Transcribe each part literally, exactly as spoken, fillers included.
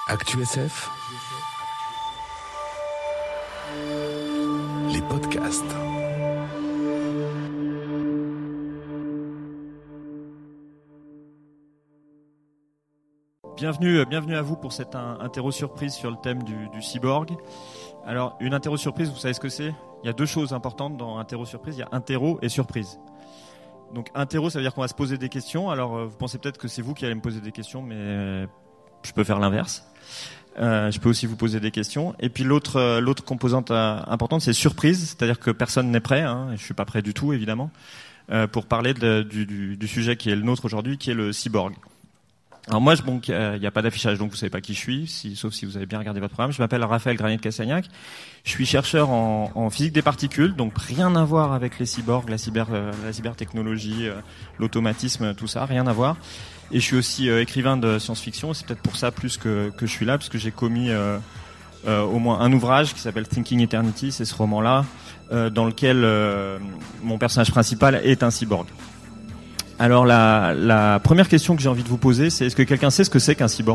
Actu S F, les podcasts. Bienvenue, bienvenue à vous pour cette un, interro surprise sur le thème du, du cyborg. Alors, une interro surprise, vous savez ce que c'est ? Il y a deux choses importantes dans interro surprise. Il y a interro et surprise. Donc, interro, ça veut dire qu'on va se poser des questions. Alors, euh, vous pensez peut-être que c'est vous qui allez me poser des questions, mais euh, je peux faire l'inverse. Euh, je peux aussi vous poser des questions. Et puis l'autre, euh, l'autre composante euh, importante, c'est surprise, c'est-à-dire que personne n'est prêt. Hein, et je suis pas prêt du tout, évidemment, euh, pour parler de, du, du, du sujet qui est le nôtre aujourd'hui, qui est le cyborg. Alors moi, il bon, n'y a, a pas d'affichage, donc vous savez pas qui je suis, si, sauf si vous avez bien regardé votre programme. Je m'appelle Raphaël Granier-Cassagnac. Je suis chercheur en, en physique des particules, donc rien à voir avec les cyborgs, la cyber, euh, la cybertechnologie, euh, l'automatisme, tout ça, rien à voir. Et je suis aussi euh, écrivain de science-fiction. C'est peut-être pour ça plus que, que je suis là, parce que j'ai commis euh, euh, au moins un ouvrage qui s'appelle Thinking Eternity. C'est ce roman-là, euh, dans lequel euh, mon personnage principal est un cyborg. Alors la, la première question que j'ai envie de vous poser, c'est est-ce que quelqu'un sait ce que c'est qu'un cyborg ?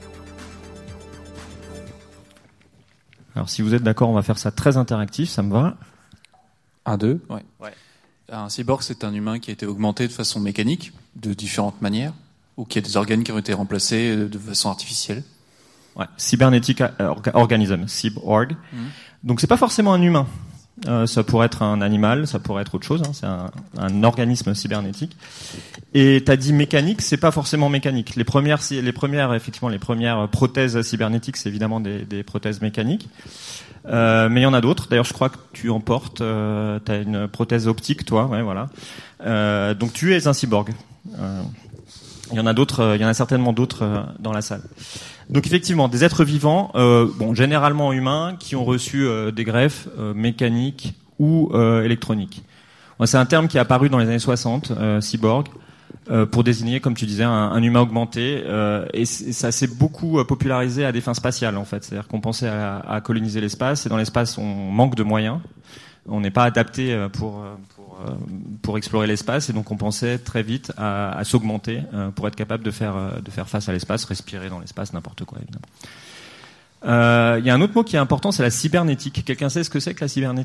Alors si vous êtes d'accord, on va faire ça très interactif, ça me va. Un, deux, ouais. ouais. Un cyborg, c'est un humain qui a été augmenté de façon mécanique, de différentes manières, ou qui a des organes qui ont été remplacés de façon artificielle. Ouais. Cybernetic organism, cyborg. Mmh. Donc c'est pas forcément un humain. Euh, ça pourrait être un animal, ça pourrait être autre chose. Hein, c'est un, un organisme cybernétique. Et t'as dit mécanique, c'est pas forcément mécanique. Les premières, les premières, effectivement, les premières prothèses cybernétiques, c'est évidemment des, des prothèses mécaniques. Euh, mais il y en a d'autres. D'ailleurs, je crois que tu en portes. Euh, t'as une prothèse optique, toi. Ouais, voilà. Euh, donc tu es un cyborg. Euh, il y en a d'autres. Il y en a certainement d'autres euh, dans la salle. Donc effectivement, des êtres vivants, euh, bon, généralement humains, qui ont reçu euh, des greffes euh, mécaniques ou euh, électroniques. Bon, c'est un terme qui est apparu dans les années soixante, euh, cyborg, euh, pour désigner, comme tu disais, un, un humain augmenté. Euh, et, et ça s'est beaucoup euh, popularisé à des fins spatiales, en fait. C'est-à-dire qu'on pensait à, à coloniser l'espace, et dans l'espace, on manque de moyens. On n'est pas adapté pour, pour, pour explorer l'espace, et donc on pensait très vite à, à s'augmenter pour être capable de faire, de faire face à l'espace, respirer dans l'espace, n'importe quoi, évidemment. Euh, il y a un autre mot qui est important, c'est la cybernétique. Quelqu'un sait ce que c'est que la cybernétique ?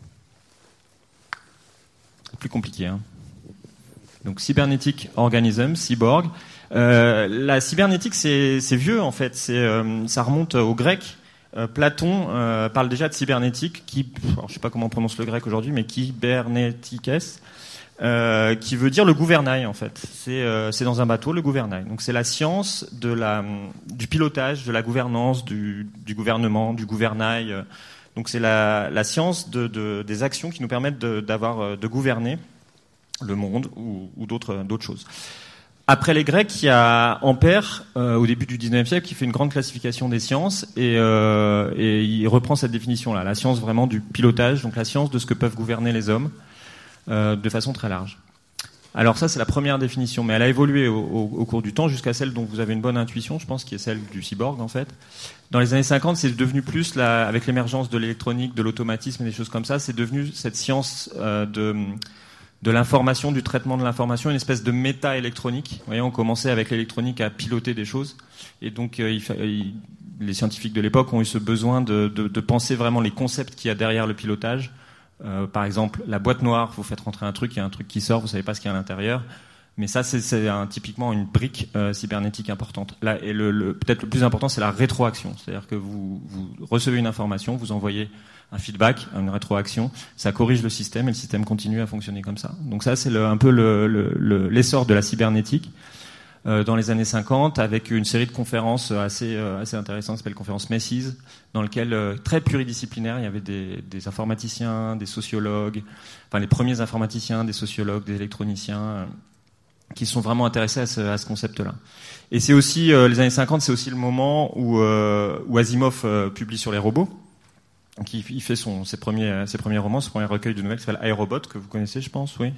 C'est plus compliqué, hein. Donc cybernetic organism, cyborg. Euh, la cybernétique, c'est, c'est vieux en fait. C'est, euh, ça remonte au grec. Euh, Platon euh, parle déjà de cybernétique, qui, alors je sais pas comment on prononce le grec aujourd'hui, mais kybernetikes, euh, qui veut dire le gouvernail en fait. C'est, euh, c'est dans un bateau le gouvernail. Donc c'est la science de la, du pilotage, de la gouvernance, du, du gouvernement, du gouvernail. Donc c'est la, la science de, de, des actions qui nous permettent de, d'avoir, de gouverner le monde ou, ou d'autres, d'autres choses. Après les Grecs, il y a Ampère, euh, au début du dix-neuvième siècle, qui fait une grande classification des sciences, et, euh, et il reprend cette définition-là, la science vraiment du pilotage, donc la science de ce que peuvent gouverner les hommes, euh, de façon très large. Alors ça, c'est la première définition, mais elle a évolué au, au, au cours du temps jusqu'à celle dont vous avez une bonne intuition, je pense, qui est celle du cyborg, en fait. Dans les années cinquante, c'est devenu plus, la, avec l'émergence de l'électronique, de l'automatisme et des choses comme ça, c'est devenu cette science euh, de... de l'information, du traitement de l'information, une espèce de méta-électronique. Vous voyez, on commençait avec l'électronique à piloter des choses. Et donc, euh, il, il, les scientifiques de l'époque ont eu ce besoin de, de, de penser vraiment les concepts qu'il y a derrière le pilotage. Euh, par exemple, la boîte noire, vous faites rentrer un truc, il y a un truc qui sort, vous savez pas ce qu'il y a à l'intérieur. Mais ça, c'est, c'est un, typiquement une brique euh, cybernétique importante. Là, et le, le, peut-être le plus important, c'est la rétroaction. C'est-à-dire que vous, vous recevez une information, vous envoyez un feedback, une rétroaction, ça corrige le système et le système continue à fonctionner comme ça. Donc ça, c'est le, un peu le, le, le, l'essor de la cybernétique euh, dans les années cinquante, avec une série de conférences assez, euh, assez intéressantes, qui s'appelle conférence Macy's, dans lequel euh, très pluridisciplinaire, il y avait des, des informaticiens, des sociologues, enfin les premiers informaticiens, des sociologues, des électroniciens, euh, qui sont vraiment intéressés à ce, à ce concept-là. Et c'est aussi, euh, les années cinquante, c'est aussi le moment où, euh, où Asimov euh, publie sur les robots. Donc il, il fait son, ses, premiers, ses premiers romans, son premier recueil de nouvelles qui s'appelle iRobot, que vous connaissez, je pense, oui.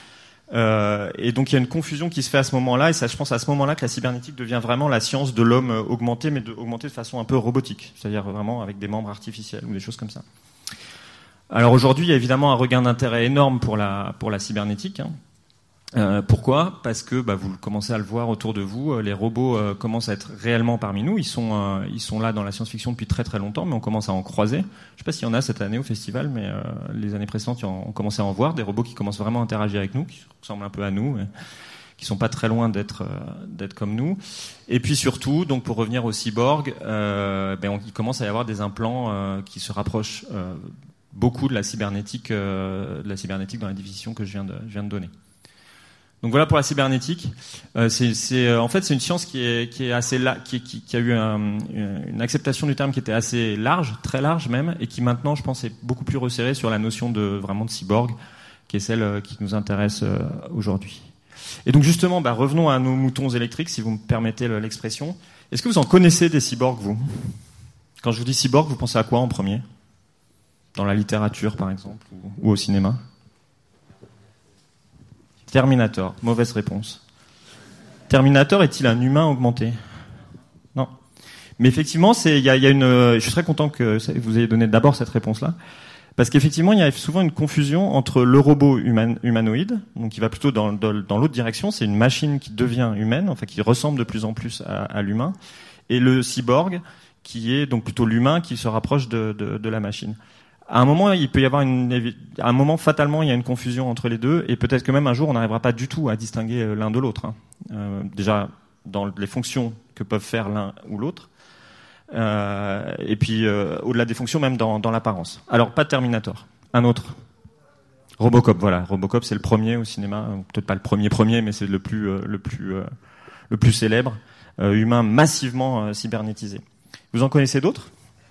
Euh, et donc il y a une confusion qui se fait à ce moment-là, et ça, je pense à ce moment-là que la cybernétique devient vraiment la science de l'homme augmenté, mais de, augmenté de façon un peu robotique, c'est-à-dire vraiment avec des membres artificiels ou des choses comme ça. Alors aujourd'hui, il y a évidemment un regain d'intérêt énorme pour la, pour la cybernétique, hein. Euh, pourquoi ? Parce que bah, vous commencez à le voir autour de vous, euh, les robots euh, commencent à être réellement parmi nous. Ils sont, euh, ils sont là dans la science-fiction depuis très très longtemps, mais on commence à en croiser. Je ne sais pas s'il y en a cette année au festival, mais euh, les années précédentes, on commençait à en voir des robots qui commencent vraiment à interagir avec nous, qui ressemblent un peu à nous, mais qui sont pas très loin d'être euh, d'être comme nous. Et puis surtout, donc pour revenir aux cyborgs, euh, ben on, il commence à y avoir des implants euh, qui se rapprochent euh, beaucoup de la cybernétique, euh, de la cybernétique dans la définition que je viens de, je viens de donner. Donc voilà pour la cybernétique. Euh, c'est, c'est, en fait, c'est une science qui est, qui est assez la, qui, qui, qui a eu un, une acceptation du terme qui était assez large, très large même, et qui maintenant, je pense, est beaucoup plus resserrée sur la notion de vraiment de cyborg, qui est celle qui nous intéresse euh, aujourd'hui. Et donc justement, bah, revenons à nos moutons électriques, si vous me permettez l'expression. Est-ce que vous en connaissez des cyborgs, vous ? Quand je vous dis cyborg, vous pensez à quoi en premier ? Dans la littérature, par exemple, ou, ou au cinéma ? Terminator, mauvaise réponse. Terminator est-il un humain augmenté ? Non. Mais effectivement, c'est, il y a, y a une. Je suis très content que vous ayez donné d'abord cette réponse-là, parce qu'effectivement, il y a souvent une confusion entre le robot human, humanoïde, donc qui va plutôt dans, dans, dans l'autre direction, c'est une machine qui devient humaine, enfin qui ressemble de plus en plus à, à l'humain, et le cyborg, qui est donc plutôt l'humain qui se rapproche de, de, de la machine. À un moment, il peut y avoir une, à un moment, fatalement, il y a une confusion entre les deux, et peut-être que même un jour, on n'arrivera pas du tout à distinguer l'un de l'autre. Hein. Euh, déjà, dans les fonctions que peuvent faire l'un ou l'autre, euh, et puis euh, au-delà des fonctions, même dans, dans l'apparence. Alors, pas Terminator, un autre. Robocop, voilà. Robocop, c'est le premier au cinéma, peut-être pas le premier premier, mais c'est le plus, euh, le plus, euh, le plus célèbre, euh, humain massivement euh, cybernétisé. Vous en connaissez d'autres ?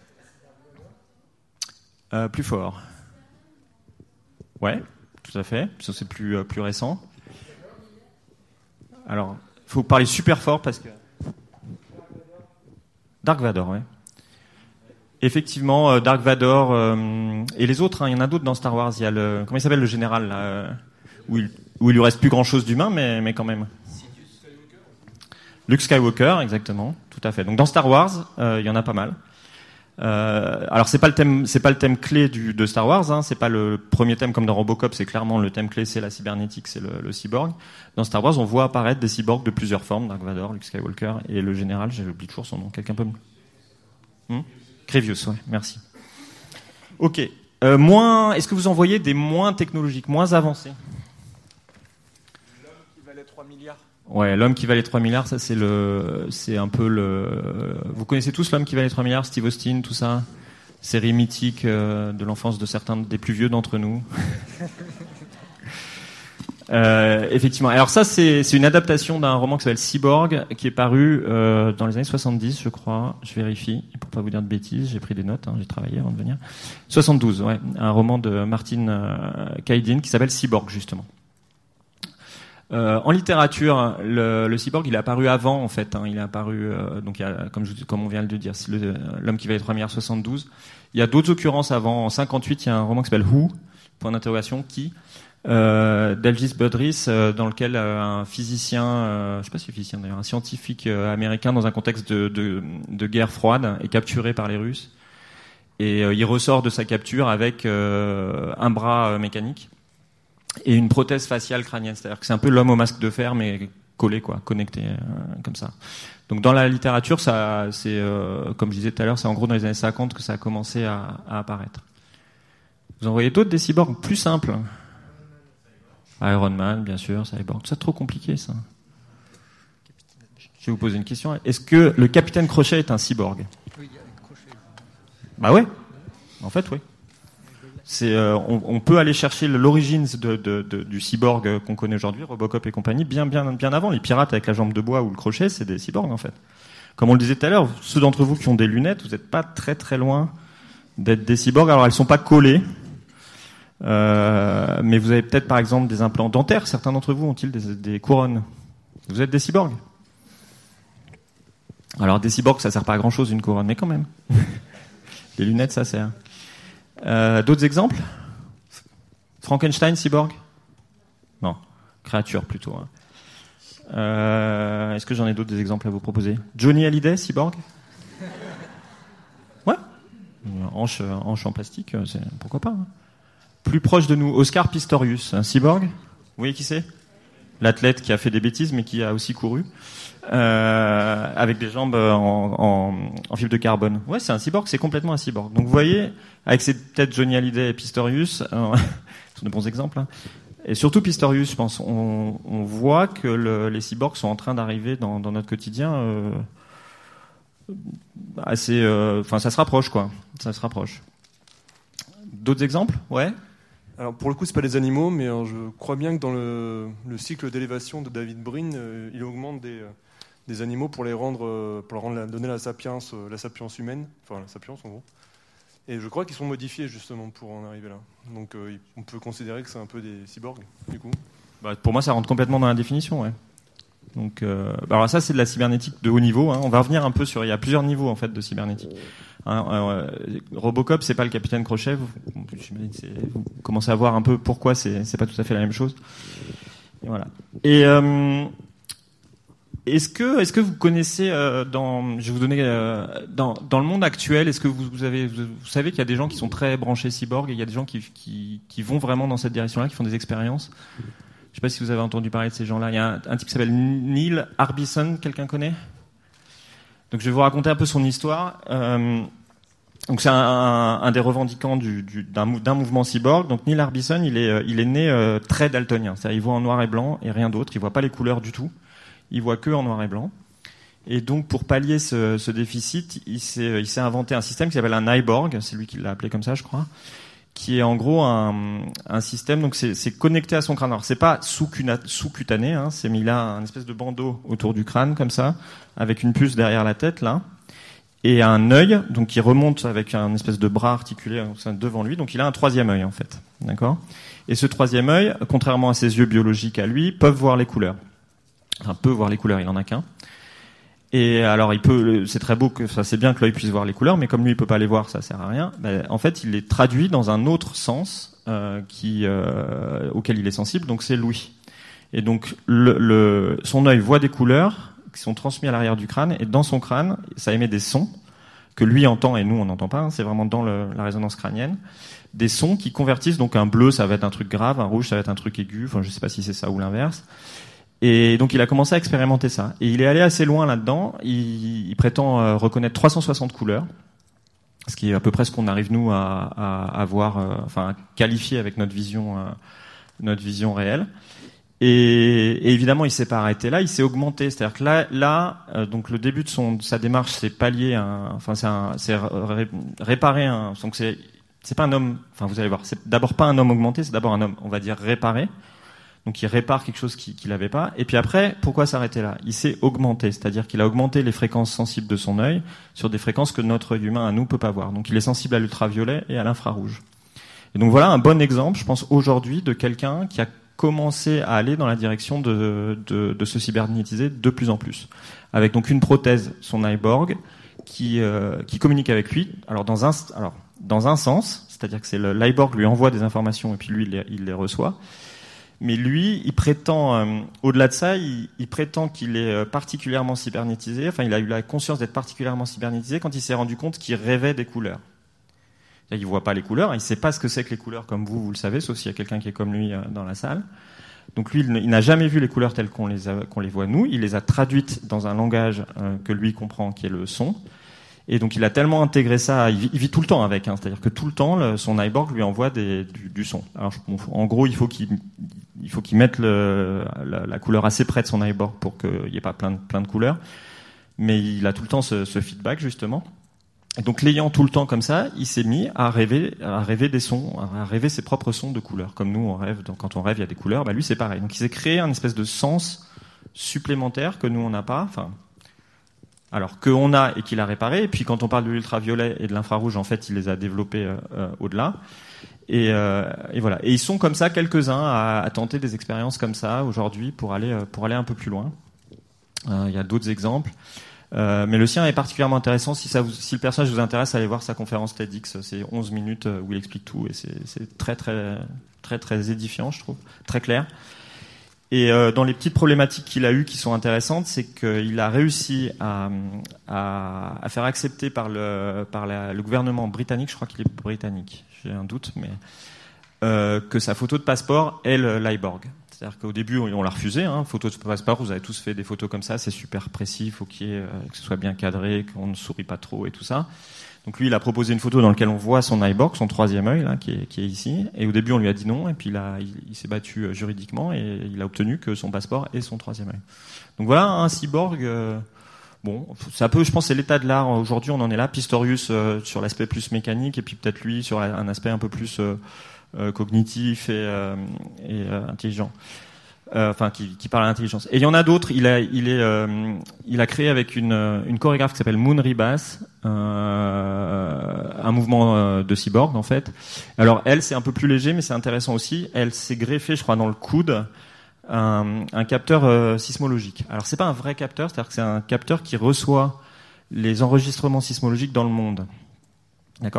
Euh, plus fort. Ouais, tout à fait. Ça, c'est plus, euh, plus récent. Alors, il faut parler super fort parce que... Dark Vador, ouais. Effectivement, euh, Dark Vador euh, et les autres, hein, il y en a d'autres dans Star Wars. Il y a le... Comment il s'appelle le général là, euh, où, il, où il lui reste plus grand-chose d'humain, mais, mais quand même. Luke Skywalker, exactement. Tout à fait. Donc dans Star Wars, euh, il y en a pas mal. Euh, alors c'est pas le thème, c'est pas le thème clé du, de Star Wars, hein, c'est pas le premier thème comme dans Robocop, c'est clairement le thème clé, c'est la cybernétique, c'est le, le cyborg. Dans Star Wars, on voit apparaître des cyborgs de plusieurs formes, Dark Vador, Luke Skywalker et le général, j'ai oublié toujours son nom, quelqu'un peut me... Hmm Grievous, ouais, merci. Ok, euh, moins, est-ce que vous en voyez des moins technologiques, moins avancés ? L'homme qui valait trois milliards. Ouais, l'homme qui valait trois milliards, ça c'est le, c'est un peu le. Vous connaissez tous l'homme qui valait trois milliards, Steve Austin, tout ça, série mythique euh, de l'enfance de certains des plus vieux d'entre nous. euh, effectivement. Alors ça c'est, c'est une adaptation d'un roman qui s'appelle Cyborg, qui est paru euh, dans les années soixante-dix, je crois. Je vérifie pour pas vous dire de bêtises. J'ai pris des notes, hein, j'ai travaillé avant de venir. soixante-douze, ouais, un roman de Martin euh, Kaidin qui s'appelle Cyborg justement. Euh, en littérature, le, le cyborg, il est apparu avant, en fait. Hein, il est apparu, euh, donc, il y a, comme, je, comme on vient de le dire, c'est le, l'homme qui valait trois milliards soixante-douze. Il y a d'autres occurrences avant. En cinquante-huit, il y a un roman qui s'appelle Who, point d'interrogation, qui, euh, d'Algis Budrys, euh, dans lequel euh, un physicien, euh, je sais pas si c'est physicien d'ailleurs, un scientifique euh, américain dans un contexte de, de, de guerre froide est capturé par les Russes. Et euh, il ressort de sa capture avec euh, un bras euh, mécanique et une prothèse faciale crânienne, c'est-à-dire que c'est un peu l'homme au masque de fer, mais collé, quoi, connecté, euh, comme ça. Donc dans la littérature, ça, c'est, euh, comme je disais tout à l'heure, c'est en gros dans les années cinquante que ça a commencé à, à apparaître. Vous en voyez d'autres des cyborgs plus simples ? Iron Man, bien sûr, cyborg. Tout ça trop compliqué, ça. Je vais vous poser une question. Est-ce que le Capitaine Crochet est un cyborg ? Oui, avec Crochet. Bah ouais. En fait, oui. C'est, euh, on, on peut aller chercher l'origine de, de, de, du cyborg qu'on connaît aujourd'hui, Robocop et compagnie, bien, bien, bien avant. Les pirates avec la jambe de bois ou le crochet, c'est des cyborgs en fait. Comme on le disait tout à l'heure, ceux d'entre vous qui ont des lunettes, vous n'êtes pas très très loin d'être des cyborgs. Alors elles sont pas collées, euh, mais vous avez peut-être par exemple des implants dentaires. Certains d'entre vous ont-ils des, des couronnes ? Vous êtes des cyborgs ? Alors des cyborgs, ça sert pas à grand chose une couronne, mais quand même. Les lunettes, ça sert. Euh, d'autres exemples ? Frankenstein, cyborg ? Non, créature plutôt. Hein. Euh, est-ce que j'en ai d'autres des exemples à vous proposer ? Johnny Hallyday, cyborg ? Ouais. Hanche, hanche en plastique, c'est, pourquoi pas. Hein. Plus proche de nous, Oscar Pistorius, un cyborg ? Vous voyez qui c'est ? l'athlète qui a fait des bêtises mais qui a aussi couru, euh, avec des jambes en, en, en fibre de carbone. Ouais, c'est un cyborg, c'est complètement un cyborg. Donc vous voyez, avec ces peut-être Johnny Hallyday et Pistorius, euh, ce sont de bons exemples, hein. Et surtout Pistorius, je pense, on, on voit que le, les cyborgs sont en train d'arriver dans, dans notre quotidien euh, assez... Enfin, euh, ça se rapproche, quoi. Ça se rapproche. D'autres exemples ? Ouais. Alors pour le coup, c'est pas des animaux, mais alors, je crois bien que dans le, le cycle d'élévation de David Brin, euh, il augmente des, euh, des animaux pour les rendre, euh, pour leur rendre la, donner la sapience, euh, la sapience humaine, enfin la sapience en gros. Et je crois qu'ils sont modifiés justement pour en arriver là. Donc euh, on peut considérer que c'est un peu des cyborgs, du coup. Bah, pour moi, ça rentre complètement dans la définition, ouais. Donc, euh, bah alors ça, c'est de la cybernétique de haut niveau, hein. On va revenir un peu sur. Il y a plusieurs niveaux en fait de cybernétique. Hein, euh, Robocop, c'est pas le capitaine Crochet. Vous, c'est, vous commencez à voir un peu pourquoi c'est, c'est pas tout à fait la même chose. Et voilà. Et euh, est-ce que, est-ce que vous connaissez euh, dans, je vais vous donner euh, dans dans le monde actuel, est-ce que vous, vous avez, vous, vous savez qu'il y a des gens qui sont très branchés cyborg et il y a des gens qui qui qui vont vraiment dans cette direction-là, qui font des expériences. Je sais pas si vous avez entendu parler de ces gens-là. Il y a un, un type qui s'appelle Neil Harbisson, quelqu'un connaît ? Donc je vais vous raconter un peu son histoire. Euh, donc c'est un, un, un des revendiquants du, du, d'un, d'un mouvement cyborg. Donc Neil Harbisson, il est, il est né euh, très daltonien. C'est-à-dire il voit en noir et blanc et rien d'autre. Il voit pas les couleurs du tout. Il voit que en noir et blanc. Et donc pour pallier ce, ce déficit, il s'est, il s'est inventé un système qui s'appelle un iBorg. C'est lui qui l'a appelé comme ça, je crois. Qui est en gros un, un système, donc c'est, c'est connecté à son crâne. Alors c'est pas sous-cutané, hein, c'est mis là un espèce de bandeau autour du crâne comme ça, avec une puce derrière la tête là, et un œil, donc qui remonte avec un espèce de bras articulé devant lui. Donc il a un troisième œil en fait, d'accord. Et ce troisième œil, contrairement à ses yeux biologiques à lui, peuvent voir les couleurs. Enfin, peut voir les couleurs, il en a qu'un. Et alors, il peut, c'est très beau que, ça, c'est bien que l'œil puisse voir les couleurs, mais comme lui, il peut pas les voir, ça sert à rien. Ben, en fait, il les traduit dans un autre sens euh, qui, euh, auquel il est sensible. Donc, c'est l'ouïe. Et donc, le, le, son œil voit des couleurs qui sont transmises à l'arrière du crâne, et dans son crâne, ça émet des sons que lui entend et nous, on n'entend pas. Hein, c'est vraiment dans le, la résonance crânienne, des sons qui convertissent. Donc, un bleu, ça va être un truc grave, un rouge, ça va être un truc aigu. Enfin, je sais pas si c'est ça ou l'inverse. Et donc il a commencé à expérimenter ça. Et il est allé assez loin là-dedans. Il, il prétend euh, reconnaître trois cent soixante couleurs, ce qui est à peu près ce qu'on arrive nous à, à, à voir, euh, enfin à qualifier avec notre vision, euh, notre vision réelle. Et, et évidemment, il s'est pas arrêté là. Il s'est augmenté. C'est-à-dire que là, là, euh, donc le début de son, de sa démarche, c'est pallier, un, enfin c'est, un, c'est ré, réparer un. Donc c'est, c'est pas un homme. Enfin vous allez voir, c'est d'abord pas un homme augmenté, c'est d'abord un homme, on va dire réparé. Donc il répare quelque chose qu'il qu'il avait pas. Et puis après, pourquoi s'arrêter là ? Il s'est augmenté, c'est-à-dire qu'il a augmenté les fréquences sensibles de son œil sur des fréquences que notre œil humain à nous peut pas voir. Donc il est sensible à l'ultraviolet et à l'infrarouge. Et donc voilà un bon exemple, je pense aujourd'hui, de quelqu'un qui a commencé à aller dans la direction de, de, de se cybernétiser de plus en plus, avec donc une prothèse, son iBorg, qui euh, qui communique avec lui. Alors dans un alors dans un sens, c'est-à-dire que c'est le, l'iBorg lui envoie des informations et puis lui il les, il les reçoit. Mais lui, il prétend, euh, au-delà de ça, il, il prétend qu'il est euh, particulièrement cybernétisé. Enfin, il a eu la conscience d'être particulièrement cybernétisé quand il s'est rendu compte qu'il rêvait des couleurs. C'est-à-dire, il voit pas les couleurs, il sait pas ce que c'est que les couleurs comme vous, vous le savez, sauf s'il y a quelqu'un qui est comme lui euh, dans la salle. Donc lui, il, il n'a jamais vu les couleurs telles qu'on les a, qu'on les voit nous. Il les a traduites dans un langage euh, que lui comprend, qui est le son. Et donc il a tellement intégré ça, il vit, il vit tout le temps avec, hein, c'est-à-dire que tout le temps, le, son iBorg lui envoie des, du, du son. Alors en gros, il faut qu'il, il faut qu'il mette le, la, la couleur assez près de son iBorg pour qu'il n'y ait pas plein de, plein de couleurs. Mais il a tout le temps ce, ce feedback justement. Et donc l'ayant tout le temps comme ça, il s'est mis à rêver, à rêver des sons, à rêver ses propres sons de couleurs. Comme nous, on rêve, donc quand on rêve, il y a des couleurs. Bah lui, c'est pareil. Donc il s'est créé un espèce de sens supplémentaire que nous on n'a pas. Enfin. Alors qu'on a et qu'il a réparé, et puis quand on parle de l'ultraviolet et de l'infrarouge, en fait, il les a développés euh, euh, au-delà. Et, euh, et voilà. Et ils sont comme ça quelques-uns à, à tenter des expériences comme ça aujourd'hui pour aller euh, pour aller un peu plus loin. Euh, il y a d'autres exemples, euh, mais le sien est particulièrement intéressant. Si ça vous, si le personnage vous intéresse, allez voir sa conférence TEDx. C'est onze minutes où il explique tout et c'est, c'est très très très très édifiant, je trouve, très clair. Et euh, dans les petites problématiques qu'il a eues qui sont intéressantes, c'est qu'il a réussi à, à, à faire accepter par le, par la, le gouvernement britannique, je crois qu'il est britannique, j'ai un doute, mais euh, que sa photo de passeport est le, l'iBorg. C'est-à-dire qu'au début, on, on l'a refusé. Hein, photo de passeport, vous avez tous fait des photos comme ça, c'est super précis, il faut qu'il y ait, euh, que ce soit bien cadré, qu'on ne sourit pas trop et tout ça. Donc lui, il a proposé une photo dans laquelle on voit son eyeborg, son troisième œil, là, qui est, qui est ici. Et au début, on lui a dit non, et puis là, il, il s'est battu juridiquement, et il a obtenu que son passeport ait son troisième œil. Donc voilà, un cyborg... Euh, Bon, c'est un peu, je pense, c'est l'état de l'art. Aujourd'hui, on en est là. Pistorius euh, sur l'aspect plus mécanique, et puis peut-être lui sur la, un aspect un peu plus euh, euh, cognitif et, euh, et euh, intelligent. Euh, enfin, qui, qui parle à l'intelligence. Et il y en a d'autres. Il a, il est, euh, il a créé avec une, une chorégraphe qui s'appelle Moon Ribas euh, un mouvement euh, de cyborg en fait. Alors elle, c'est un peu plus léger, mais c'est intéressant aussi. Elle s'est greffée, je crois, dans le coude. Un, un capteur euh, sismologique. Alors c'est pas un vrai capteur, c'est-à-dire que c'est un capteur qui reçoit les enregistrements sismologiques dans le monde. D'accord ?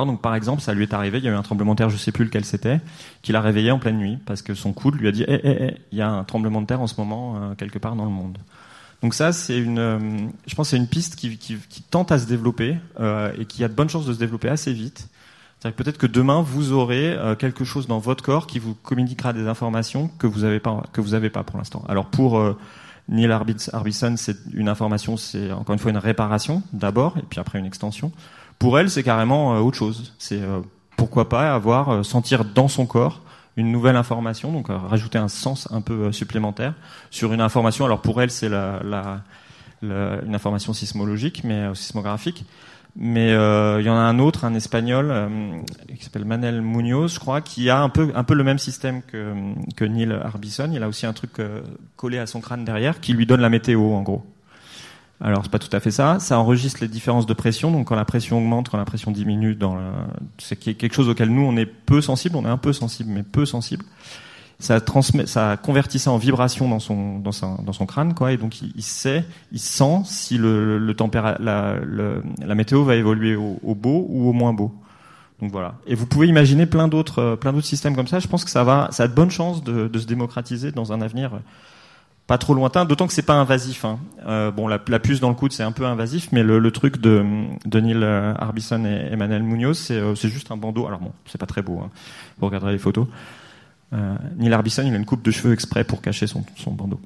Donc par exemple, ça lui est arrivé, il y a eu un tremblement de terre, je sais plus lequel c'était, qui l'a réveillé en pleine nuit parce que son coude lui a dit "Eh eh eh, il y a un tremblement de terre en ce moment euh, quelque part dans le monde." Donc ça, c'est une, euh, je pense, que c'est une piste qui, qui, qui tente à se développer euh, et qui a de bonnes chances de se développer assez vite. C'est-à-dire que peut-être que demain vous aurez euh, quelque chose dans votre corps qui vous communiquera des informations que vous avez pas que vous avez pas pour l'instant. Alors pour euh, Neil Harbisson, c'est une information, c'est encore une fois une réparation d'abord et puis après une extension. Pour elle, c'est carrément euh, autre chose. C'est euh, pourquoi pas avoir euh, sentir dans son corps une nouvelle information, donc euh, rajouter un sens un peu euh, supplémentaire sur une information. Alors pour elle, c'est la, la, la une information sismologique, mais euh, sismographique. Mais euh, il y en a un autre, un espagnol euh, qui s'appelle Manel Munoz, je crois, qui a un peu un peu le même système que que Neil Harbisson. Il a aussi un truc euh, collé à son crâne derrière qui lui donne la météo en gros. Alors c'est pas tout à fait ça. Ça enregistre les différences de pression. Donc quand la pression augmente, quand la pression diminue, dans le... c'est quelque chose auquel nous on est peu sensible. On est un peu sensible, mais peu sensible. Ça transmet, ça convertit ça en vibration dans son dans son dans son crâne quoi, et donc il, il sait, il sent si le le tempéra, la le, la météo va évoluer au, au beau ou au moins beau. Donc voilà. Et vous pouvez imaginer plein d'autres plein d'autres systèmes comme ça. Je pense que ça va, ça a de bonnes chances de de se démocratiser dans un avenir pas trop lointain. D'autant que c'est pas invasif. Hein. Euh, bon, la, la puce dans le coude c'est un peu invasif, mais le, le truc de de Neil Harbisson et Emmanuel Munoz, c'est c'est juste un bandeau. Alors bon, c'est pas très beau. Hein. Vous regarderez les photos. Euh, Neil Harbisson, il a une coupe de cheveux exprès pour cacher son, son bandeau.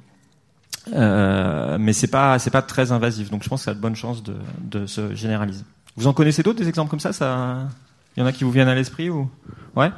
Euh, mais c'est pas, c'est pas très invasif, donc je pense que ça a de bonnes chances de, de se généraliser. Vous en connaissez d'autres, des exemples comme ça, ça, il y en a qui vous viennent à l'esprit ou? Ouais?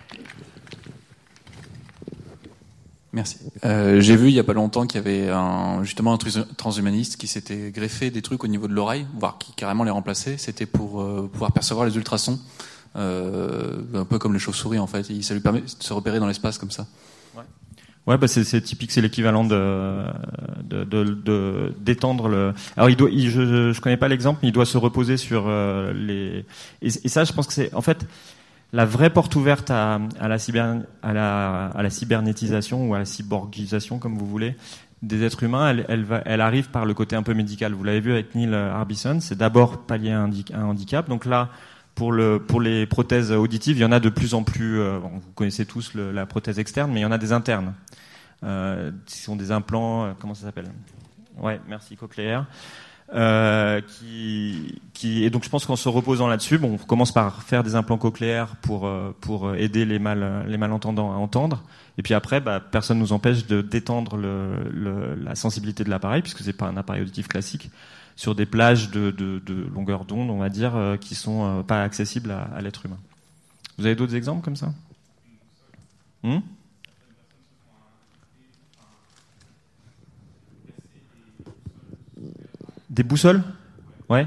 Merci. Euh, j'ai vu il y a pas longtemps qu'il y avait un, justement un transhumaniste qui s'était greffé des trucs au niveau de l'oreille, voire qui carrément les remplaçait. C'était pour euh, pouvoir percevoir les ultrasons. Euh, un peu comme les chauves-souris en fait, ça lui permet de se repérer dans l'espace comme ça. Ouais, ouais bah c'est, c'est typique, c'est l'équivalent de, de, de, de d'étendre le. Alors il doit, il, je, je connais pas l'exemple, mais il doit se reposer sur euh, les. Et, et ça, je pense que c'est en fait la vraie porte ouverte à, à la cyber, à la, à la cybernétisation ou à la cyborgisation comme vous voulez des êtres humains. Elle, elle va, elle arrive par le côté un peu médical. Vous l'avez vu avec Neil Harbisson, c'est d'abord pallier un, un handicap. Donc là. Pour le pour les prothèses auditives, il y en a de plus en plus. Euh, bon, vous connaissez tous le, la prothèse externe, mais il y en a des internes. Euh, qui sont des implants. Euh, comment ça s'appelle? Ouais, merci, cochléaire. Euh, qui qui et donc je pense qu'en se reposant là-dessus, bon, on commence par faire des implants cochléaires pour euh, pour aider les mal les malentendants à entendre. Et puis après, bah, personne nous empêche de d'étendre le, le la sensibilité de l'appareil, puisque c'est pas un appareil auditif classique, sur des plages de, de, de longueur d'onde, on va dire, euh, qui sont euh, pas accessibles à, à l'être humain. Vous avez d'autres exemples comme ça? hmm Des boussoles? Ouais.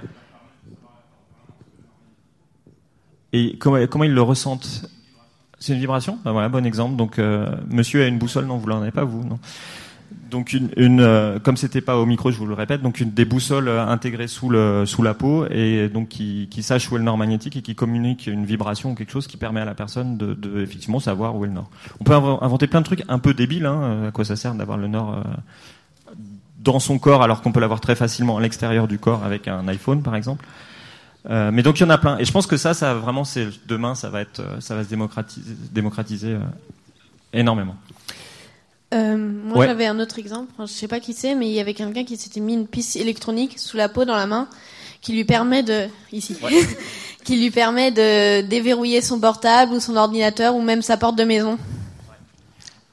Et comment, comment ils le ressentent? C'est une vibration? Ben voilà, bon exemple. Donc, euh, monsieur a une boussole, non, vous l'en avez pas, vous, non? Donc une, une euh, comme c'était pas au micro, je vous le répète, donc une des boussoles euh, intégrées sous le sous la peau et donc qui qui sache où est le nord magnétique et qui communique une vibration ou quelque chose qui permet à la personne de, de effectivement savoir où est le nord. On peut inv- inventer plein de trucs un peu débiles, hein, à quoi ça sert d'avoir le nord euh, dans son corps alors qu'on peut l'avoir très facilement à l'extérieur du corps avec un iPhone par exemple. Euh, mais donc il y en a plein et je pense que ça ça vraiment c'est demain ça va être ça va se démocratiser démocratiser euh, énormément. Euh, moi, ouais. J'avais un autre exemple. Enfin, je sais pas qui c'est, mais il y avait quelqu'un qui s'était mis une puce électronique sous la peau, dans la main, qui lui permet de, ici, ouais. qui lui permet de déverrouiller son portable ou son ordinateur ou même sa porte de maison.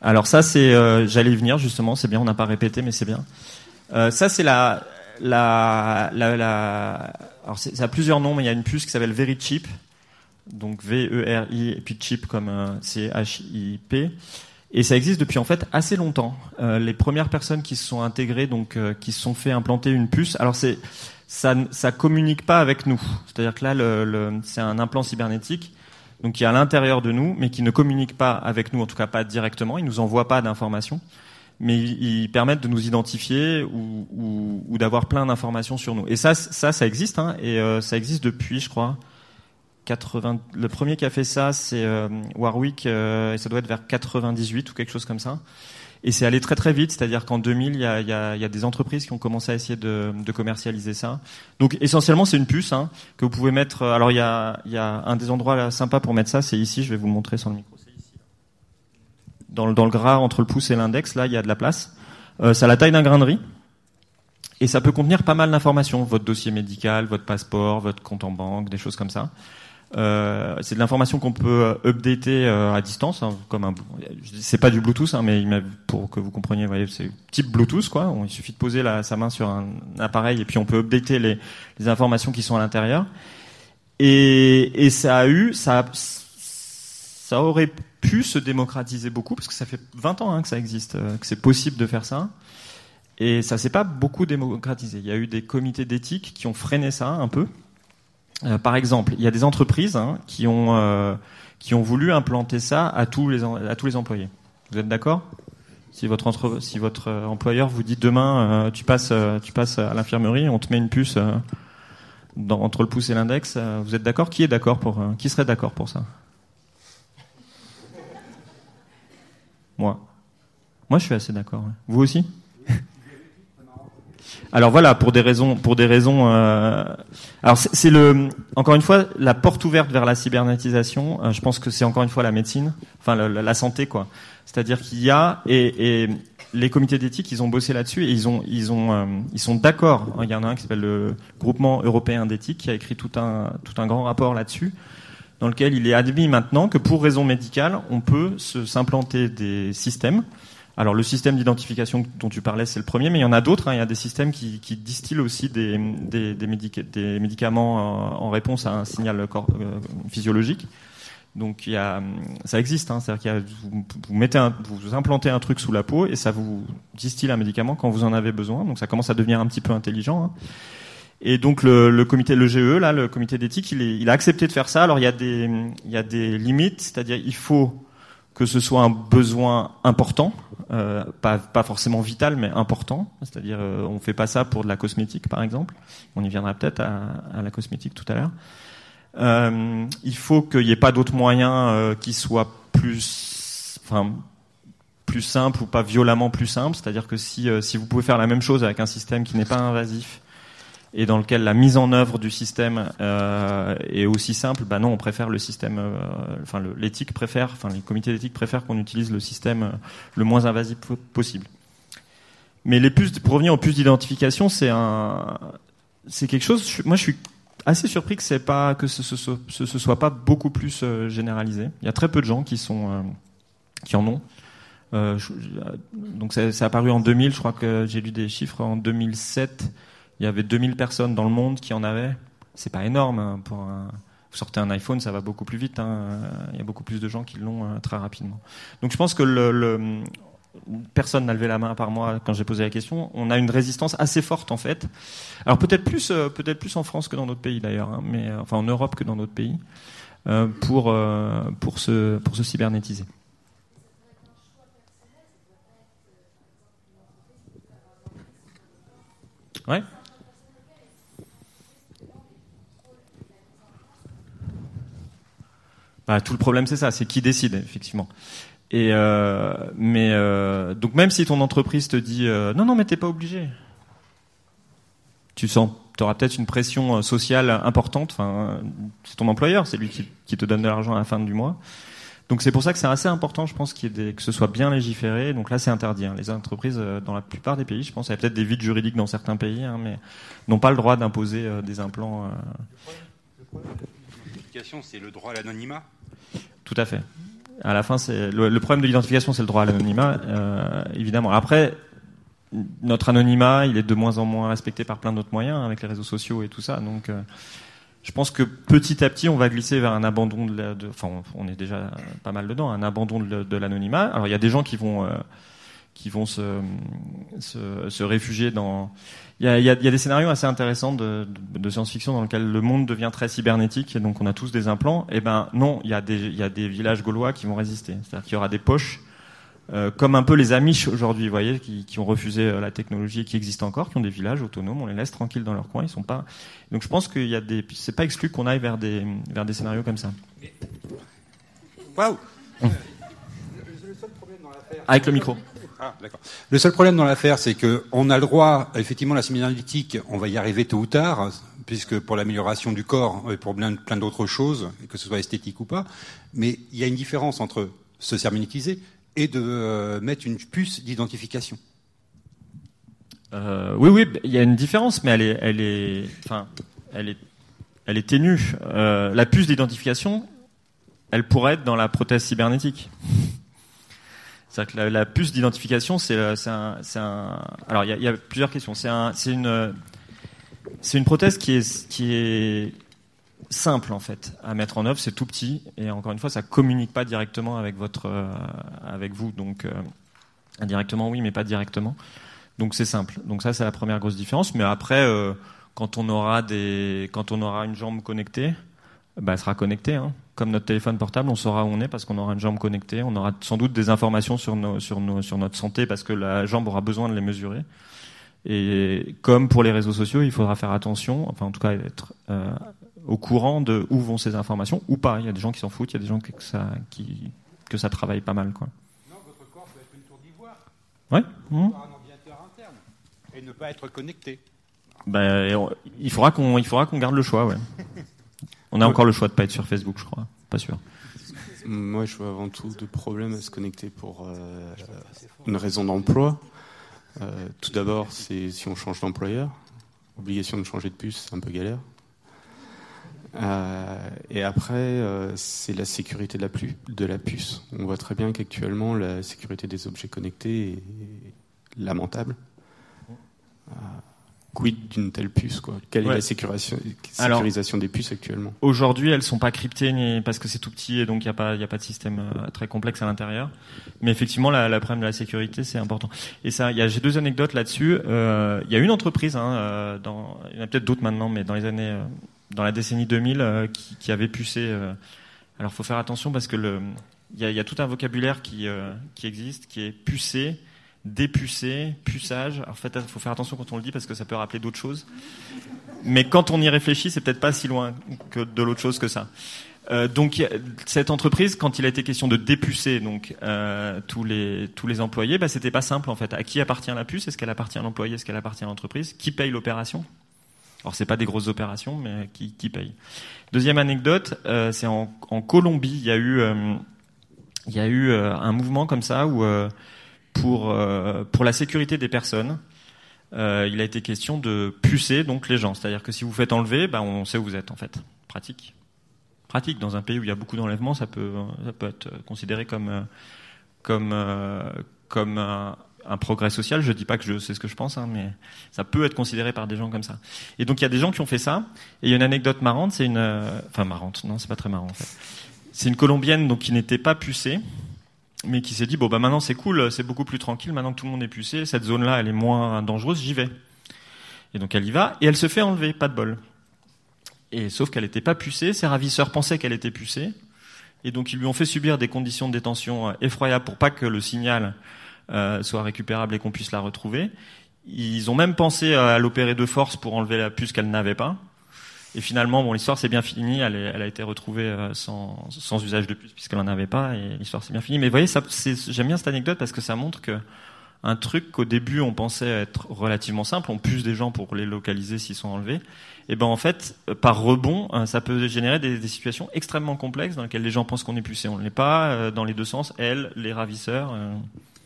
Alors ça, c'est, euh, j'allais y venir justement. C'est bien, on n'a pas répété, mais c'est bien. Euh, ça, c'est la, la, la, la. Alors, c'est, ça a plusieurs noms, mais il y a une puce qui s'appelle VeriChip, donc V E R I et puis chip comme euh, C H I P. Et ça existe depuis en fait assez longtemps. Euh, les premières personnes qui se sont intégrées, donc euh, qui se sont fait implanter une puce. Alors c'est, ça, ça communique pas avec nous. C'est-à-dire que là, le, le, c'est un implant cybernétique. Donc qui est à l'intérieur de nous, mais qui ne communique pas avec nous, en tout cas pas directement. Ils nous envoient pas d'informations, mais ils, ils permettent de nous identifier ou, ou, ou d'avoir plein d'informations sur nous. Et ça, ça, ça existe, hein, et euh, ça existe depuis, je crois, quatre-vingts. Le premier qui a fait ça, c'est euh, Warwick, euh, et ça doit être vers quatre-vingt-dix-huit ou quelque chose comme ça. Et c'est allé très très vite, c'est-à-dire qu'en deux mille, il y a, il y a, il y a des entreprises qui ont commencé à essayer de, de commercialiser ça. Donc essentiellement, c'est une puce hein, que vous pouvez mettre. Alors il y a, il y a un des endroits là, sympas pour mettre ça, c'est ici. Je vais vous le montrer sans le micro. C'est ici. Dans le, dans le gras entre le pouce et l'index, là, il y a de la place. Euh, ça a la taille d'un grain de riz. Et ça peut contenir pas mal d'informations, votre dossier médical, votre passeport, votre compte en banque, des choses comme ça. Euh, c'est de l'information qu'on peut updater euh, à distance, hein, comme un. C'est pas du Bluetooth, hein, mais pour que vous compreniez, vous voyez, c'est type Bluetooth, quoi. Il suffit de poser la, sa main sur un, un appareil et puis on peut updater les, les informations qui sont à l'intérieur. Et, et ça a eu, ça, ça aurait pu se démocratiser beaucoup parce que ça fait vingt ans hein, que ça existe, euh, que c'est possible de faire ça. Et ça s'est pas beaucoup démocratisé. Il y a eu des comités d'éthique qui ont freiné ça un peu. Euh, par exemple, il y a des entreprises hein, qui ont euh, qui ont voulu implanter ça à tous les à tous les employés. Vous êtes d'accord ? Si votre entre, si votre employeur vous dit demain euh, tu passes euh, tu passes à l'infirmerie, on te met une puce euh, dans, entre le pouce et l'index, euh, vous êtes d'accord ? Qui est d'accord pour euh, qui serait d'accord pour ça ? Moi. Moi, je suis assez d'accord. Ouais. Vous aussi ? Alors voilà, pour des raisons, pour des raisons. Euh... Alors c'est, c'est le, encore une fois, la porte ouverte vers la cybernétisation. Euh, je pense que c'est encore une fois la médecine, enfin la, la santé, quoi. C'est-à-dire qu'il y a et, et les comités d'éthique, ils ont bossé là-dessus et ils ont, ils ont, euh, ils sont d'accord. Il y en a un qui s'appelle le Groupement européen d'éthique qui a écrit tout un, tout un grand rapport là-dessus, dans lequel il est admis maintenant que pour raison médicale, on peut se, s'implanter des systèmes. Alors le système d'identification dont tu parlais, c'est le premier, mais il y en a d'autres. Hein. Il y a des systèmes qui, qui distillent aussi des, des, des, médica- des médicaments en, en réponse à un signal cor- euh, physiologique. Donc il y a, ça existe. Hein. C'est-à-dire qu'il y a, vous, vous mettez, un, vous implantez un truc sous la peau et ça vous distille un médicament quand vous en avez besoin. Donc ça commence à devenir un petit peu intelligent. Hein. Et donc le, le comité, le G E, là, le comité d'éthique, il, est, il a accepté de faire ça. Alors il y a des, il y a des limites, c'est-à-dire il faut que ce soit un besoin important, euh, pas, pas forcément vital, mais important. C'est-à-dire, euh, on fait pas ça pour de la cosmétique, par exemple. On y viendra peut-être à, à la cosmétique tout à l'heure. Euh, il faut qu'il y ait pas d'autres moyens euh, qui soient plus, enfin, plus simples ou pas violemment plus simples. C'est-à-dire que si, euh, si vous pouvez faire la même chose avec un système qui n'est pas invasif et dans lequel la mise en œuvre du système euh, est aussi simple, bah non, on préfère le système. Euh, enfin, le, l'éthique préfère, enfin les comités d'éthique préfèrent qu'on utilise le système euh, le moins invasif possible. Mais les puces, pour revenir aux puces d'identification, c'est un, c'est quelque chose. Je, moi, je suis assez surpris que c'est pas que ce, ce, ce, ce soit pas beaucoup plus euh, généralisé. Il y a très peu de gens qui sont euh, qui en ont. Euh, je, donc ça, ça a apparu en deux mille. Je crois que j'ai lu des chiffres en deux mille sept. Il y avait deux mille personnes dans le monde qui en avaient. C'est pas énorme. Hein, pour un... Vous sortez un iPhone, ça va beaucoup plus vite. Hein. Il y a beaucoup plus de gens qui l'ont euh, très rapidement. Donc je pense que le, le... personne n'a levé la main à part moi quand j'ai posé la question. On a une résistance assez forte en fait. Alors peut-être plus, euh, peut-être plus en France que dans d'autres pays d'ailleurs, hein, mais euh, enfin en Europe que dans d'autres pays, euh, pour euh, pour se pour se cybernétiser. Ouais. Bah, tout le problème c'est ça, c'est qui décide effectivement. Et euh, mais euh, donc même si ton entreprise te dit euh, non non mais t'es pas obligé, tu sens, t'auras peut-être une pression sociale importante. Enfin, c'est ton employeur, c'est lui qui, qui te donne de l'argent à la fin du mois. Donc c'est pour ça que c'est assez important, je pense, qu'il y ait des, que ce soit bien légiféré. Donc là c'est interdit. Hein. Les entreprises, dans la plupart des pays, je pense, il y a peut-être des vides juridiques dans certains pays, hein, mais n'ont pas le droit d'imposer euh, des implants. Euh... Le problème de l'identification, c'est le droit à l'anonymat. Tout à fait. À la fin, c'est le, le problème de l'identification, c'est le droit à l'anonymat, euh, évidemment. Après, notre anonymat, il est de moins en moins respecté par plein d'autres moyens, hein, avec les réseaux sociaux et tout ça. Donc, euh, je pense que petit à petit, on va glisser vers un abandon de, la, de enfin, on est déjà pas mal dedans, un abandon de, de l'anonymat. Alors, il y a des gens qui vont, euh, qui vont se, se, se réfugier dans. Il y a, il y a, il y a des scénarios assez intéressants de, de, de science-fiction dans lesquels le monde devient très cybernétique et donc on a tous des implants. Eh ben non, il y a des, il y a des villages gaulois qui vont résister. C'est-à-dire qu'il y aura des poches, euh, comme un peu les Amish aujourd'hui, vous voyez, qui, qui ont refusé la technologie et qui existent encore, qui ont des villages autonomes. On les laisse tranquilles dans leur coin. Ils sont pas. Donc je pense qu'il y a des. C'est pas exclu qu'on aille vers des, vers des scénarios comme ça. Waouh. Hum. Avec le micro. Ah, d'accord. Le seul problème dans l'affaire, c'est que on a le droit, effectivement, la cybernétique, on va y arriver tôt ou tard, puisque pour l'amélioration du corps et pour plein, plein d'autres choses, que ce soit esthétique ou pas. Mais il y a une différence entre se cybernétiser et de euh, mettre une puce d'identification. Euh, oui, oui, il y a une différence, mais elle est, elle est, enfin, elle est, elle est ténue. Euh, la puce d'identification, elle pourrait être dans la prothèse cybernétique. C'est-à-dire que la, la puce d'identification, c'est, c'est un, c'est un. Alors, il y a, il y a plusieurs questions. C'est un, c'est une, c'est une prothèse qui est, qui est simple en fait à mettre en œuvre. C'est tout petit et encore une fois, ça communique pas directement avec votre, euh, avec vous. Donc, euh, indirectement oui, mais pas directement. Donc c'est simple. Donc ça, c'est la première grosse différence. Mais après, euh, quand on aura des, quand on aura une jambe connectée, bah, elle sera connectée. Hein. Comme notre téléphone portable, on saura où on est parce qu'on aura une jambe connectée. On aura sans doute des informations sur nos, sur nos, sur notre santé parce que la jambe aura besoin de les mesurer. Et comme pour les réseaux sociaux, il faudra faire attention, enfin en tout cas être euh, au courant de où vont ces informations ou pas. Il y a des gens qui s'en foutent, il y a des gens que ça, qui, que ça travaille pas mal, quoi. Non, votre corps peut être une tour d'ivoire. Ouais. Mmh. Par un ordinateur interne et ne pas être connecté. Ben, il faudra qu'on, il faudra qu'on garde le choix, ouais. On a encore le choix de pas être sur Facebook, je crois. Pas sûr. Moi, je vois avant tout de problèmes à se connecter pour euh, une raison d'emploi. Euh, tout d'abord, c'est si on change d'employeur. Obligation de changer de puce, c'est un peu galère. Euh, et après, euh, c'est la sécurité de la, pu- de la puce. On voit très bien qu'actuellement, la sécurité des objets connectés est lamentable. Euh, Quid d'une telle puce, quoi? Quelle ouais. est la sécurisation, sécurisation Alors, des puces actuellement? Aujourd'hui, elles sont pas cryptées ni parce que c'est tout petit et donc il y a pas il y a pas de système euh, très complexe à l'intérieur. Mais effectivement, la, la problème de la sécurité, c'est important. Et ça, il y a j'ai deux anecdotes là-dessus. Euh, il y a une entreprise, hein, euh, dans il y en a peut-être d'autres maintenant, mais dans les années euh, dans la décennie deux mille, euh, qui, qui avait pucé. Euh, alors, faut faire attention parce que le il y a, il y a tout un vocabulaire qui euh, qui existe, qui est pucé. Dépucé, puçage. En fait, il faut faire attention quand on le dit parce que ça peut rappeler d'autres choses. Mais quand on y réfléchit, c'est peut-être pas si loin que de l'autre chose que ça. Euh, donc cette entreprise, quand il a été question de dépucer donc euh, tous les tous les employés, bah c'était pas simple en fait. À qui appartient la puce? Est-ce qu'elle appartient à l'employé? Est-ce qu'elle appartient à l'entreprise? Qui paye l'opération? Alors c'est pas des grosses opérations, mais qui qui paye? Deuxième anecdote, euh, c'est en, en Colombie, il y a eu euh, il y a eu euh, un mouvement comme ça où euh, Pour euh, pour la sécurité des personnes, euh, il a été question de pucer donc les gens. C'est-à-dire que si vous faites enlever, ben on sait où vous êtes en fait. Pratique. Pratique dans un pays où il y a beaucoup d'enlèvements, ça peut ça peut être considéré comme comme euh, comme un, un progrès social. Je dis pas que je sais ce que je pense, hein, mais ça peut être considéré par des gens comme ça. Et donc il y a des gens qui ont fait ça. Et il y a une anecdote marrante, c'est une euh, enfin marrante, non c'est pas très marrant en fait. C'est une Colombienne donc qui n'était pas pucée, mais qui s'est dit bon bah maintenant c'est cool, c'est beaucoup plus tranquille, maintenant que tout le monde est pucé, cette zone-là elle est moins dangereuse, j'y vais. Et donc elle y va et elle se fait enlever, pas de bol. Et sauf qu'elle était pas pucée, ses ravisseurs pensaient qu'elle était pucée et donc ils lui ont fait subir des conditions de détention effroyables pour pas que le signal euh, soit récupérable et qu'on puisse la retrouver. Ils ont même pensé à l'opérer de force pour enlever la puce qu'elle n'avait pas. Et finalement, bon, l'histoire s'est bien finie. Elle, est, elle a été retrouvée sans, sans usage de puce puisqu'elle en avait pas, et l'histoire s'est bien finie. Mais vous voyez, ça, c'est, j'aime bien cette anecdote parce que ça montre que un truc qu'au début on pensait être relativement simple, on puce des gens pour les localiser s'ils sont enlevés. Et ben en fait, par rebond, ça peut générer des, des situations extrêmement complexes dans lesquelles les gens pensent qu'on est pucé, on ne l'est pas, dans les deux sens. Elle, les ravisseurs. Euh...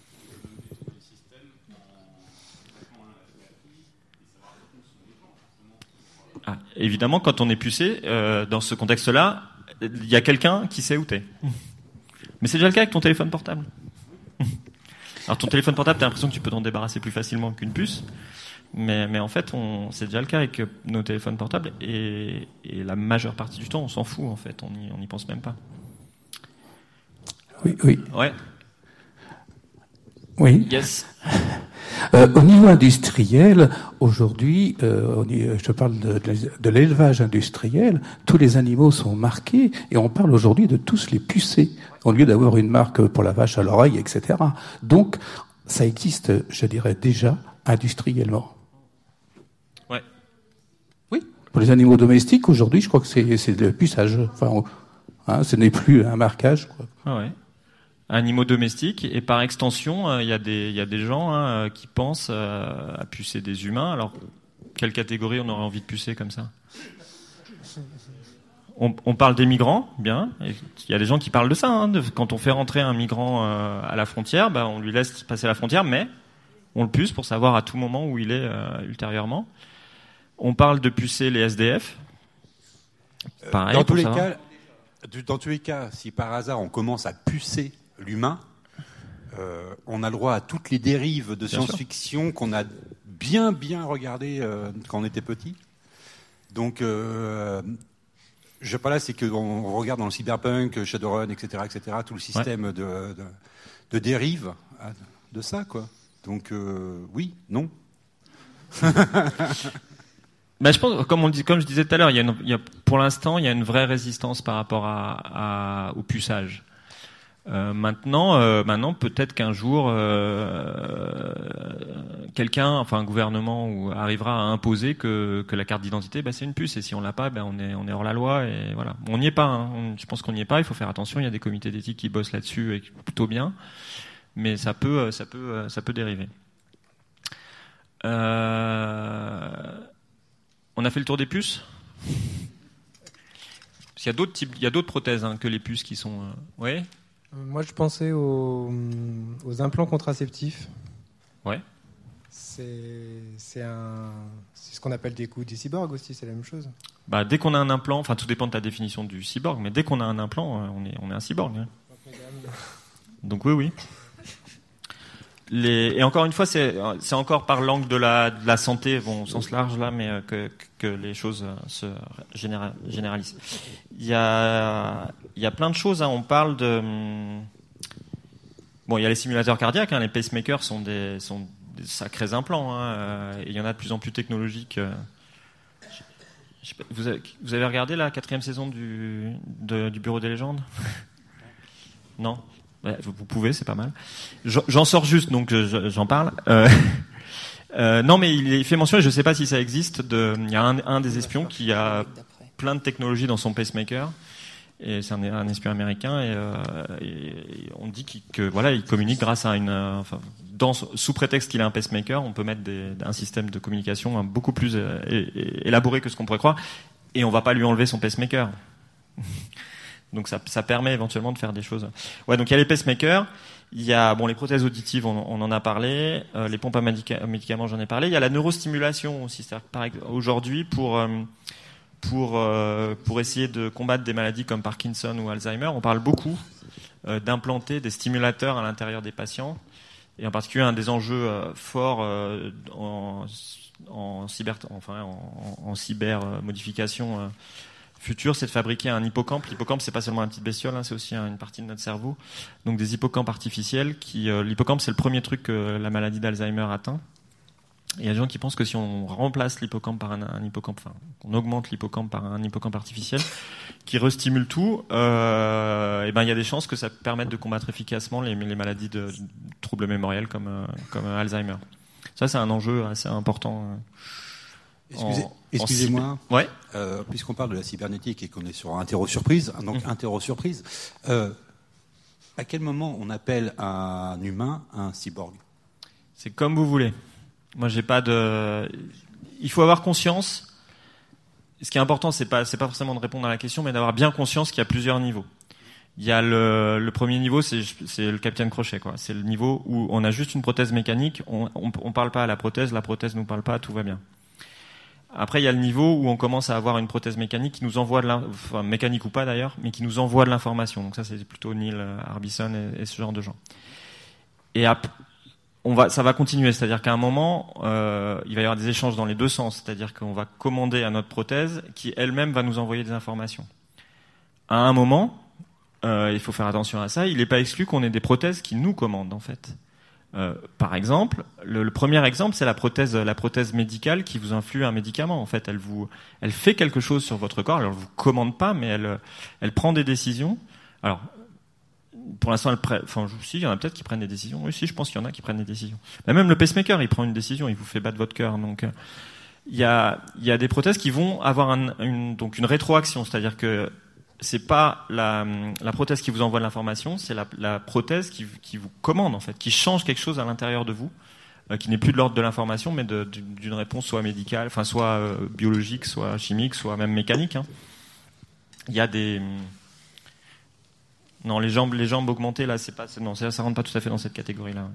Ah, évidemment, quand on est pucé, euh, dans ce contexte-là, il y a quelqu'un qui sait où t'es. Mais c'est déjà le cas avec ton téléphone portable. Alors ton téléphone portable, t'as l'impression que tu peux t'en débarrasser plus facilement qu'une puce. Mais, mais en fait, on, c'est déjà le cas avec nos téléphones portables. Et, et la majeure partie du temps, on s'en fout, en fait. On n'y on y pense même pas. Oui, oui. Ouais. Oui. Yes. Euh, au niveau industriel, aujourd'hui, euh, je parle de, de, de l'élevage industriel, tous les animaux sont marqués et on parle aujourd'hui de tous les pucer, au lieu d'avoir une marque pour la vache à l'oreille, et cetera. Donc, ça existe, je dirais, déjà industriellement. Ouais. Oui. Pour les animaux domestiques, aujourd'hui, je crois que c'est, c'est le puçage. Enfin, on, hein, ce n'est plus un marquage, quoi. Ah ouais. Animaux domestiques, et par extension, il euh, y a des il y a des gens hein, qui pensent euh, à pucer des humains. Alors, quelle catégorie on aurait envie de pucer comme ça? on, on parle des migrants, bien. Il y a des gens qui parlent de ça. Hein, de, quand on fait rentrer un migrant euh, à la frontière, bah, on lui laisse passer la frontière, mais on le puce pour savoir à tout moment où il est euh, ultérieurement. On parle de pucer les S D F. Pareil, dans tous les savoir. cas, dans tous les cas, si par hasard on commence à pucer l'humain, euh, on a le droit à toutes les dérives de Bien science-fiction sûr. qu'on a bien bien regardées euh, quand on était petit. Donc, euh, je sais pas là, c'est qu'on regarde dans le cyberpunk, Shadowrun, et cetera, et cetera, tout le système ouais. de, de, de dérive de ça, quoi. Donc, euh, oui, non. Ben, je pense, comme on dit, comme je disais tout à l'heure, il y a, une, il y a pour l'instant, il y a une vraie résistance par rapport à, à au puçage. Euh, maintenant, euh, maintenant, peut-être qu'un jour, euh, quelqu'un, enfin un gouvernement, ou arrivera à imposer que que la carte d'identité, ben, c'est une puce, et si on l'a pas, ben on est on est hors la loi, et voilà. On n'y est pas. Hein. On, je pense qu'on n'y est pas. Il faut faire attention. Il y a des comités d'éthique qui bossent là-dessus, et plutôt bien, mais ça peut, ça peut, ça peut dériver. Euh... On a fait le tour des puces. Parce qu'il y a d'autres types, il y a d'autres prothèses hein, que les puces qui sont. Euh... Ouais. Moi, je pensais aux, aux implants contraceptifs. Ouais. C'est, c'est un, c'est ce qu'on appelle des coups des cyborgs aussi. C'est la même chose. Bah, dès qu'on a un implant, enfin, tout dépend de ta définition du cyborg, mais dès qu'on a un implant, on est, on est un cyborg. Hein. Donc oui, oui. Les... Et encore une fois, c'est, c'est encore par l'angle de la, de la santé, bon, au sens large là, mais que, que les choses se généra... généralisent. Il y a, il y a plein de choses. Hein. On parle de, bon, il y a les simulateurs cardiaques. Hein. Les pacemakers sont des, sont des sacrés implants. Hein. Et il y en a de plus en plus technologiques. Je sais pas, vous avez, vous avez regardé la quatrième saison du, de, du Bureau des légendes? Non. Vous pouvez, c'est pas mal. J'en sors juste, donc j'en parle. Euh, euh, non, mais il fait mention, et je sais pas si ça existe, de, il y a un, un des espions qui a plein de technologies dans son pacemaker, et c'est un, un espion américain, et, euh, et on dit qu'il, que voilà, il communique grâce à une, euh, enfin, dans, sous prétexte qu'il a un pacemaker, on peut mettre des, un système de communication beaucoup plus euh, élaboré que ce qu'on pourrait croire, et on va pas lui enlever son pacemaker. Donc ça, ça permet éventuellement de faire des choses. Ouais, donc il y a les pacemakers, il y a bon les prothèses auditives, on, on en a parlé, euh, les pompes à médica- médicaments, j'en ai parlé. Il y a la neurostimulation aussi. C'est-à-dire, par exemple, aujourd'hui, pour euh, pour euh, pour essayer de combattre des maladies comme Parkinson ou Alzheimer, on parle beaucoup euh, d'implanter des stimulateurs à l'intérieur des patients, et en particulier un des enjeux euh, forts euh, en en cyber, enfin en, en cyber euh, modification. Euh, futur, c'est de fabriquer un hippocampe. L'hippocampe, c'est pas seulement une petite bestiole, hein, c'est aussi une partie de notre cerveau. Donc des hippocampes artificiels. Qui, euh, l'hippocampe, c'est le premier truc que la maladie d'Alzheimer atteint. Et il y a des gens qui pensent que si on remplace l'hippocampe par un, un hippocampe, enfin, on augmente l'hippocampe par un hippocampe artificiel, qui restimule tout, euh, et ben il y a des chances que ça permette de combattre efficacement les, les maladies de, de troubles mémoriels comme euh, comme Alzheimer. Ça, c'est un enjeu assez important. Euh, Excusez, en, excusez-moi, en cyber... ouais. euh, puisqu'on parle de la cybernétique et qu'on est sur interro-surprise, donc mmh. interro-surprise, euh, à quel moment on appelle un humain un cyborg? C'est comme vous voulez. Moi, j'ai pas de. Il faut avoir conscience. Ce qui est important, c'est pas, c'est pas forcément de répondre à la question, mais d'avoir bien conscience qu'il y a plusieurs niveaux. Il y a le, le premier niveau, c'est, c'est le Capitaine Crochet, quoi. C'est le niveau où on a juste une prothèse mécanique, on, on, on parle pas à la prothèse, la prothèse nous parle pas, tout va bien. Après, il y a le niveau où on commence à avoir une prothèse mécanique qui nous envoie de l'in- enfin, mécanique ou pas d'ailleurs, mais qui nous envoie de l'information. Donc ça, c'est plutôt Neil Harbisson et, et ce genre de gens. Et ap- on va, ça va continuer, c'est-à-dire qu'à un moment, euh, il va y avoir des échanges dans les deux sens, c'est-à-dire qu'on va commander à notre prothèse qui elle-même va nous envoyer des informations. À un moment, euh, il faut faire attention à ça, il n'est pas exclu qu'on ait des prothèses qui nous commandent en fait. Euh, par exemple, le, le premier exemple, c'est la prothèse, la prothèse médicale qui vous influe un médicament. En fait, elle vous, elle fait quelque chose sur votre corps. Alors, elle vous commande pas, mais elle, elle prend des décisions. Alors, pour l'instant, elle prend, enfin, si, il y en a peut-être qui prennent des décisions. Oui, si, je pense qu'il y en a qui prennent des décisions. Mais même le pacemaker, il prend une décision, il vous fait battre votre cœur. Donc, euh, il y a, il y a des prothèses qui vont avoir un, une, donc une rétroaction, c'est-à-dire que c'est pas la, la prothèse qui vous envoie de l'information, c'est la, la prothèse qui, qui vous commande en fait, qui change quelque chose à l'intérieur de vous, euh, qui n'est plus de l'ordre de l'information, mais de, d'une réponse soit médicale, enfin soit euh, biologique, soit chimique, soit même mécanique. Hein. Il y a des non les jambes, les jambes augmentées là, c'est pas, c'est, non, ça, ça rentre pas tout à fait dans cette catégorie-là.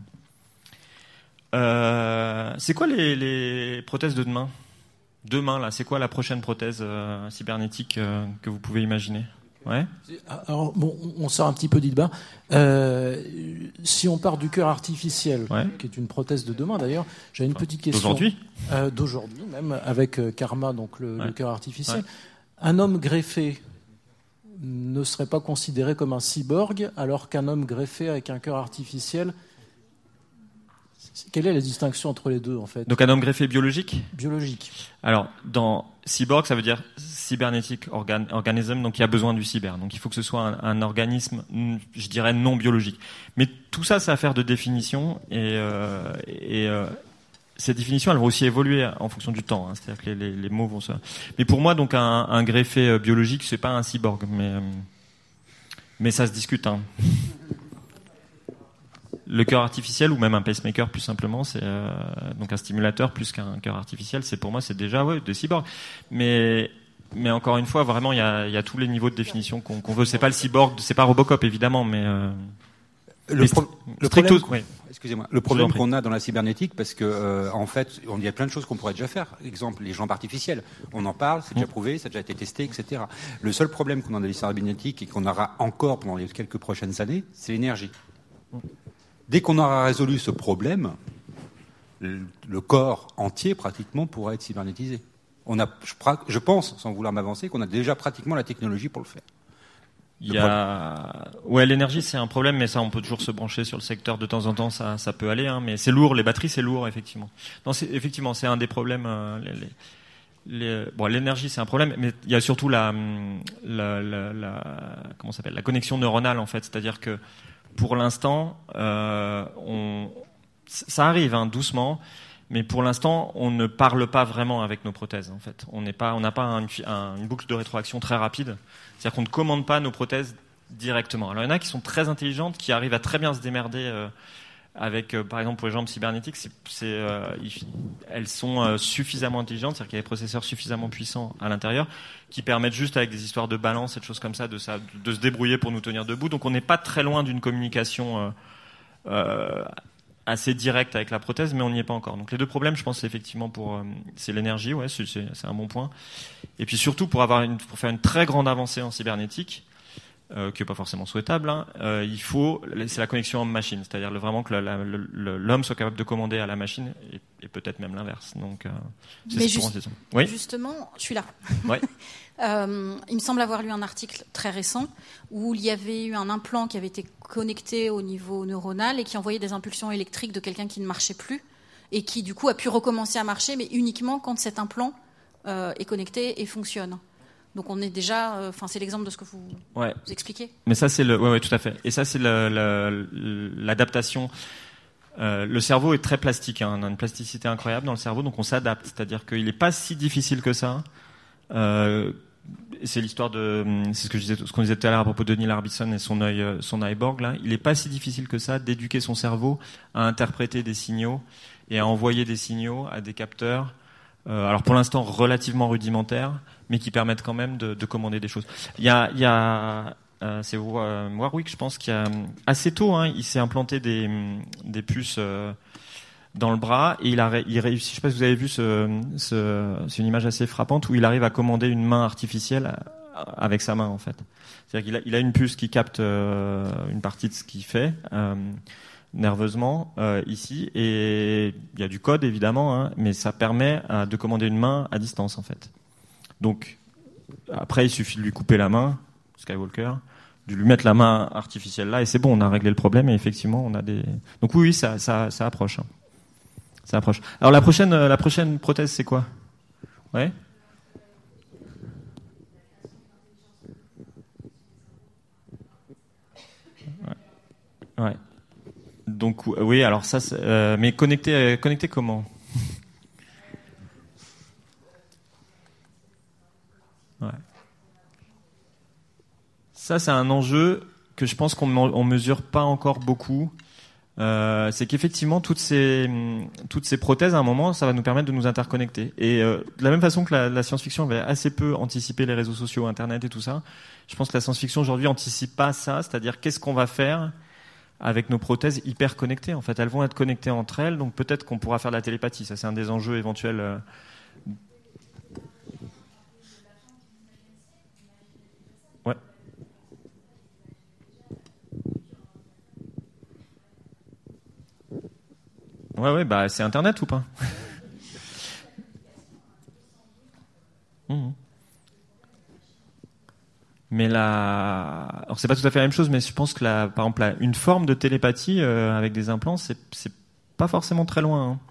Euh, c'est quoi les, les prothèses de demain? Demain, là, c'est quoi la prochaine prothèse euh, cybernétique euh, que vous pouvez imaginer? Ouais. Alors, bon, on sort un petit peu du débat. Euh, si on part du cœur artificiel, ouais. qui est une prothèse de demain d'ailleurs, j'ai une enfin, petite question. D'aujourd'hui euh, D'aujourd'hui, même, avec euh, Karma, donc le, ouais. le cœur artificiel. Ouais. Un homme greffé ne serait pas considéré comme un cyborg, alors qu'un homme greffé avec un cœur artificiel... Quelle est la distinction entre les deux, en fait? Donc un homme greffé biologique? Biologique. Alors, dans cyborg, ça veut dire cybernetic organ, organism, donc il y a besoin du cyber. Donc il faut que ce soit un, un organisme, je dirais, non biologique. Mais tout ça, c'est affaire de définition, et, euh, et euh, ces définitions, elles vont aussi évoluer en fonction du temps. Hein, c'est-à-dire que les, les, les mots vont se... Mais pour moi, donc un, un greffé biologique, c'est pas un cyborg, mais, mais ça se discute. Hein. Le cœur artificiel ou même un pacemaker plus simplement, c'est euh, donc un stimulateur plus qu'un cœur artificiel. C'est pour moi, c'est déjà ouais des cyborgs. Mais mais encore une fois, vraiment, il y a il y a tous les niveaux de définition qu'on, qu'on veut. C'est pas le cyborg, c'est pas Robocop évidemment, mais euh, le, pro- le stricto, problème, oui. excusez-moi, le problème qu'on a dans la cybernétique, parce que euh, en fait, il y a plein de choses qu'on pourrait déjà faire. Exemple, les jambes artificielles. On en parle, c'est déjà prouvé, ça a déjà été testé, et cetera. Le seul problème qu'on a dans la cybernétique et qu'on aura encore pendant les quelques prochaines années, c'est l'énergie. Dès qu'on aura résolu ce problème, le corps entier pratiquement pourra être cybernétisé. On a, je pense, sans vouloir m'avancer, qu'on a déjà pratiquement la technologie pour le faire. Il y a, ouais, l'énergie c'est un problème, mais ça on peut toujours se brancher sur le secteur de temps en temps, ça, ça peut aller, hein, mais c'est lourd, les batteries c'est lourd effectivement. Non, c'est effectivement c'est un des problèmes. Euh, les, les, les, bon, l'énergie c'est un problème, mais il y a surtout la, la, la, la comment ça s'appelle, la connexion neuronale en fait, c'est-à-dire que pour l'instant, euh, on, ça arrive hein, doucement, mais pour l'instant, on ne parle pas vraiment avec nos prothèses. En fait, on n'est pas, on n'a pas un, un, une boucle de rétroaction très rapide. C'est-à-dire qu'on ne commande pas nos prothèses directement. Alors, il y en a qui sont très intelligentes, qui arrivent à très bien se démerder euh, avec, euh, par exemple, pour les jambes cybernétiques, c'est, c'est, euh, elles sont euh, suffisamment intelligentes, c'est-à-dire qu'il y a des processeurs suffisamment puissants à l'intérieur qui permettent juste avec des histoires de balance et de choses comme ça de, ça, de se débrouiller pour nous tenir debout. Donc on n'est pas très loin d'une communication euh, euh, assez directe avec la prothèse, mais on n'y est pas encore. Donc les deux problèmes, je pense, c'est effectivement pour euh, c'est l'énergie, ouais, c'est, c'est, c'est un bon point. Et puis surtout pour avoir une, pour faire une très grande avancée en cybernétique, Euh, qui n'est pas forcément souhaitable, hein, euh, il faut, c'est la connexion homme-machine, c'est-à-dire le, vraiment que la, la, le, l'homme soit capable de commander à la machine, et, et peut-être même l'inverse. Donc, euh, c'est Mais ce juste, pour oui justement, je suis là. Ouais. euh, il me semble avoir lu un article très récent où il y avait eu un implant qui avait été connecté au niveau neuronal et qui envoyait des impulsions électriques de quelqu'un qui ne marchait plus et qui, du coup, a pu recommencer à marcher, mais uniquement quand cet implant euh, est connecté et fonctionne. Donc on est déjà, enfin euh, c'est l'exemple de ce que vous, ouais. vous expliquez. Mais ça c'est le, ouais, ouais tout à fait. Et ça c'est le, le, l'adaptation. Euh, le cerveau est très plastique, hein. On a une plasticité incroyable dans le cerveau, donc on s'adapte. C'est-à-dire qu'il n'est pas si difficile que ça. Euh, c'est l'histoire de, c'est ce que je disais, ce qu'on disait tout à l'heure à propos de Neil Harbisson et son œil, son iBorg là. Il n'est pas si difficile que ça d'éduquer son cerveau à interpréter des signaux et à envoyer des signaux à des capteurs. Euh, alors pour l'instant relativement rudimentaires, mais qui permettent quand même de, de commander des choses. Il y a, il y a euh, c'est Warwick, je pense, qui a assez tôt, hein, il s'est implanté des, des puces euh, dans le bras et il a il réussit. Je sais pas si vous avez vu ce, ce c'est une image assez frappante où il arrive à commander une main artificielle avec sa main en fait. C'est-à-dire qu'il a, il a une puce qui capte euh, une partie de ce qu'il fait euh, nerveusement euh, ici et il y a du code évidemment, hein, mais ça permet euh, de commander une main à distance en fait. Donc après il suffit de lui couper la main, Skywalker, de lui mettre la main artificielle là et c'est bon, on a réglé le problème et effectivement on a des. Donc oui, oui ça, ça, ça approche. Hein. Ça approche. Alors la prochaine, la prochaine prothèse c'est quoi? Ouais. Ouais. Donc oui, alors ça, euh, mais connecté, connecté comment? Ouais. Ça, c'est un enjeu que je pense qu'on on mesure pas encore beaucoup. Euh, c'est qu'effectivement toutes ces toutes ces prothèses à un moment ça va nous permettre de nous interconnecter et euh, de la même façon que la, la science-fiction avait assez peu anticipé les réseaux sociaux, internet et tout ça, je pense que la science-fiction aujourd'hui anticipe pas ça, c'est-à-dire qu'est-ce qu'on va faire avec nos prothèses hyper connectées. En fait, elles vont être connectées entre elles, donc peut-être qu'on pourra faire de la télépathie. Ça, c'est un des enjeux éventuels. Euh... Ouais. Ouais, ouais, bah c'est Internet ou pas? mmh. Mais la, alors c'est pas tout à fait la même chose, mais je pense que la, par exemple, la, une forme de télépathie euh, avec des implants, c'est, c'est pas forcément très loin. Hein.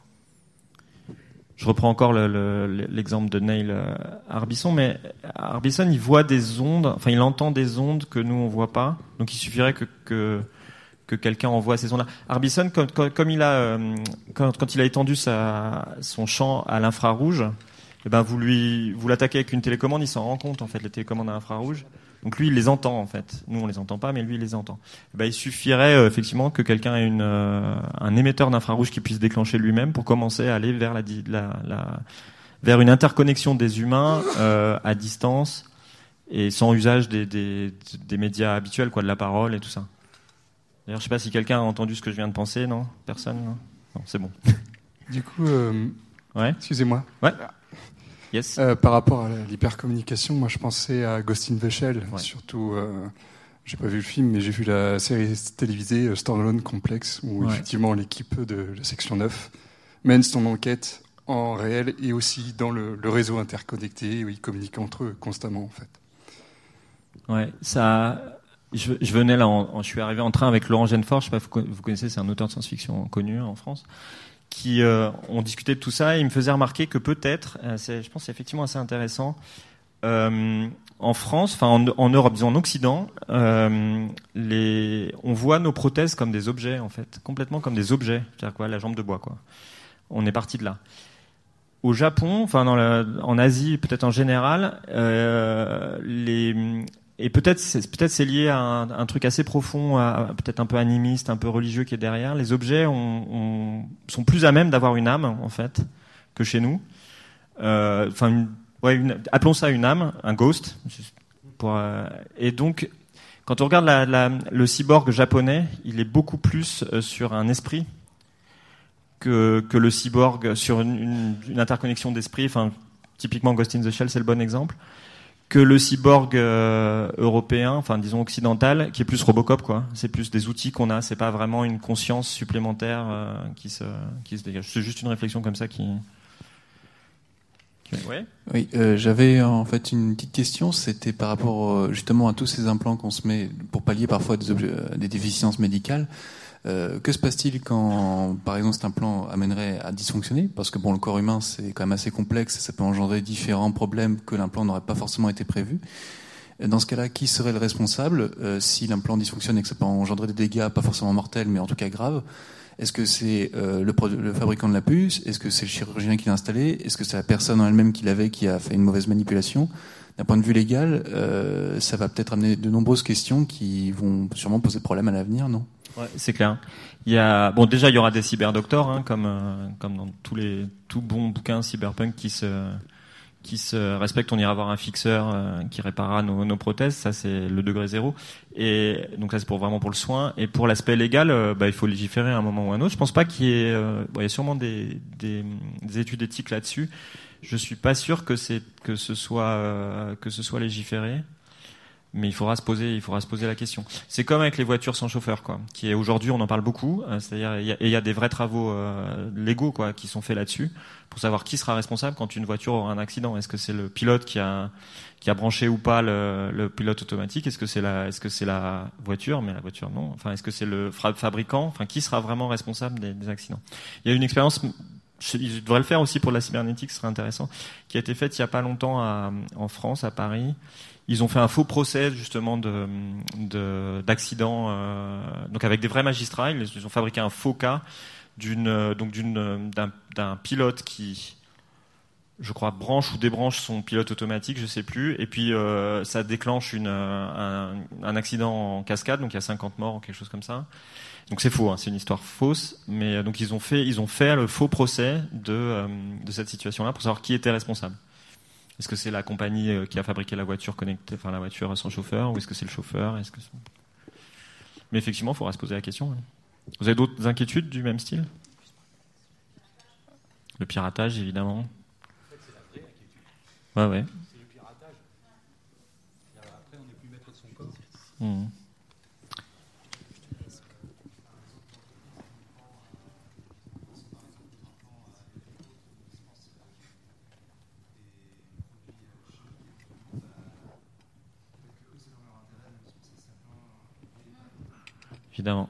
Je reprends encore le, le, l'exemple de Neil Harbisson, mais Harbisson, il voit des ondes, enfin, il entend des ondes que nous on voit pas. Donc, il suffirait que que, que quelqu'un envoie ces ondes-là. Harbisson, comme, comme, comme il a, euh, quand, quand il a étendu sa, son champ à l'infrarouge, eh ben vous lui, vous l'attaquez avec une télécommande, il s'en rend compte en fait, les télécommandes à l'infrarouge. Donc lui, il les entend en fait. Nous, on les entend pas, mais lui, il les entend. Eh ben, il suffirait euh, effectivement que quelqu'un ait une, euh, un émetteur d'infrarouge qui puisse déclencher lui-même pour commencer à aller vers la, la, la vers une interconnexion des humains euh, à distance et sans usage des, des, des médias habituels, quoi, de la parole et tout ça. D'ailleurs, je sais pas si quelqu'un a entendu ce que je viens de penser, non? Personne, non, non, c'est bon. Du coup, euh, ouais. Excusez-moi. Ouais. Yes. Euh, par rapport à l'hypercommunication, moi je pensais à Ghost in the Shell, ouais. surtout, euh, j'ai pas vu le film, mais j'ai vu la série télévisée euh, Standalone Complex, où ouais. effectivement l'équipe de la section neuf mène son enquête en réel et aussi dans le, le réseau interconnecté, où ils communiquent entre eux constamment en fait. Ouais, ça. Je, je venais là, en, en, je suis arrivé en train avec Laurent Genefort, je sais pas, vous, vous connaissez, c'est un auteur de science-fiction connu en France. Qui euh, ont discuté de tout ça et il me faisait remarquer que peut-être, euh, c'est, je pense que c'est effectivement assez intéressant, euh, en France, enfin en, en Europe, disons en Occident, euh, les, on voit nos prothèses comme des objets en fait, complètement comme des objets, c'est-à-dire quoi, la jambe de bois quoi. On est parti de là. Au Japon, enfin dans la, en Asie peut-être en général, euh, les et peut-être c'est, peut-être c'est lié à un, un truc assez profond, à, peut-être un peu animiste, un peu religieux qui est derrière. Les objets ont, ont, sont plus à même d'avoir une âme en fait que chez nous. Enfin, euh, ouais, une, appelons ça une âme, un ghost. Pour, euh, et donc, quand on regarde la, la, le cyborg japonais, il est beaucoup plus euh, sur un esprit que, que le cyborg sur une, une, une interconnexion d'esprit. Enfin, typiquement Ghost in the Shell, c'est le bon exemple. Que le cyborg euh, européen, enfin disons occidental, qui est plus Robocop quoi. C'est plus des outils qu'on a, c'est pas vraiment une conscience supplémentaire euh, qui se qui se dégage. C'est juste une réflexion comme ça qui. qui... Ouais. Oui, euh, j'avais en fait une petite question. C'était par rapport euh, justement à tous ces implants qu'on se met pour pallier parfois des objets, des déficiences médicales. Euh, que se passe-t-il quand, par exemple, cet implant amènerait à dysfonctionner? Parce que bon, le corps humain, c'est quand même assez complexe et ça peut engendrer différents problèmes que l'implant n'aurait pas forcément été prévu. Dans ce cas-là, qui serait le responsable euh, si l'implant dysfonctionne et que ça peut engendrer des dégâts, pas forcément mortels, mais en tout cas graves? Est-ce que c'est euh, le, le fabricant de la puce? Est-ce que c'est le chirurgien qui l'a installé? Est-ce que c'est la personne en elle-même qui l'avait qui a fait une mauvaise manipulation? D'un point de vue légal, euh, ça va peut-être amener de nombreuses questions qui vont sûrement poser problème à l'avenir, non? Ouais, c'est clair. Il y a bon déjà il y aura des cyberdocteurs hein, comme euh, comme dans tous les tout bons bouquins cyberpunk qui se qui se respectent, on ira voir un fixeur euh, qui réparera nos, nos prothèses. Ça, c'est le degré zéro. Et donc ça, c'est pour vraiment pour le soin. Et pour l'aspect légal, euh, bah, il faut légiférer à un moment ou à un autre. Je pense pas qu'il y ait, euh, bon, il y a sûrement des, des, des études éthiques là-dessus. Je suis pas sûr que c'est que ce soit euh, que ce soit légiféré. Mais il faudra se poser, il faudra se poser la question. C'est comme avec les voitures sans chauffeur, quoi. Qui est aujourd'hui, on en parle beaucoup. Euh, c'est-à-dire, il y a, et il y a des vrais travaux euh, légaux, quoi, qui sont faits là-dessus, pour savoir qui sera responsable quand une voiture aura un accident. Est-ce que c'est le pilote qui a qui a branché ou pas le, le pilote automatique? Est-ce que c'est la, est-ce que c'est la voiture? Mais la voiture, non. Enfin, est-ce que c'est le fabricant? Enfin, qui sera vraiment responsable des, des accidents? Il y a une expérience. Je devrais le faire aussi pour la cybernétique, ce serait intéressant, qui a été faite il y a pas longtemps à, en France, à Paris. Ils ont fait un faux procès justement de, de d'accident, euh, donc avec des vrais magistrats. Ils, ils ont fabriqué un faux cas d'une donc d'une d'un, d'un pilote qui, je crois, branche ou débranche son pilote automatique, je sais plus. Et puis euh, ça déclenche une un, un accident en cascade, donc il y a cinquante morts ou quelque chose comme ça. Donc c'est faux, hein, c'est une histoire fausse. Mais donc ils ont fait ils ont fait le faux procès de euh, de cette situation-là pour savoir qui était responsable. Est-ce que c'est la compagnie qui a fabriqué la voiture connectée, enfin la voiture sans chauffeur, ou est-ce que c'est le chauffeur? Est-ce que c'est... Mais effectivement, il faudra se poser la question. Hein. Vous avez d'autres inquiétudes du même style? Le piratage, évidemment. En fait, c'est la vraie inquiétude. Ouais, ouais. C'est le piratage. Après, on n'est plus maître de son corps. Mmh. Évidemment.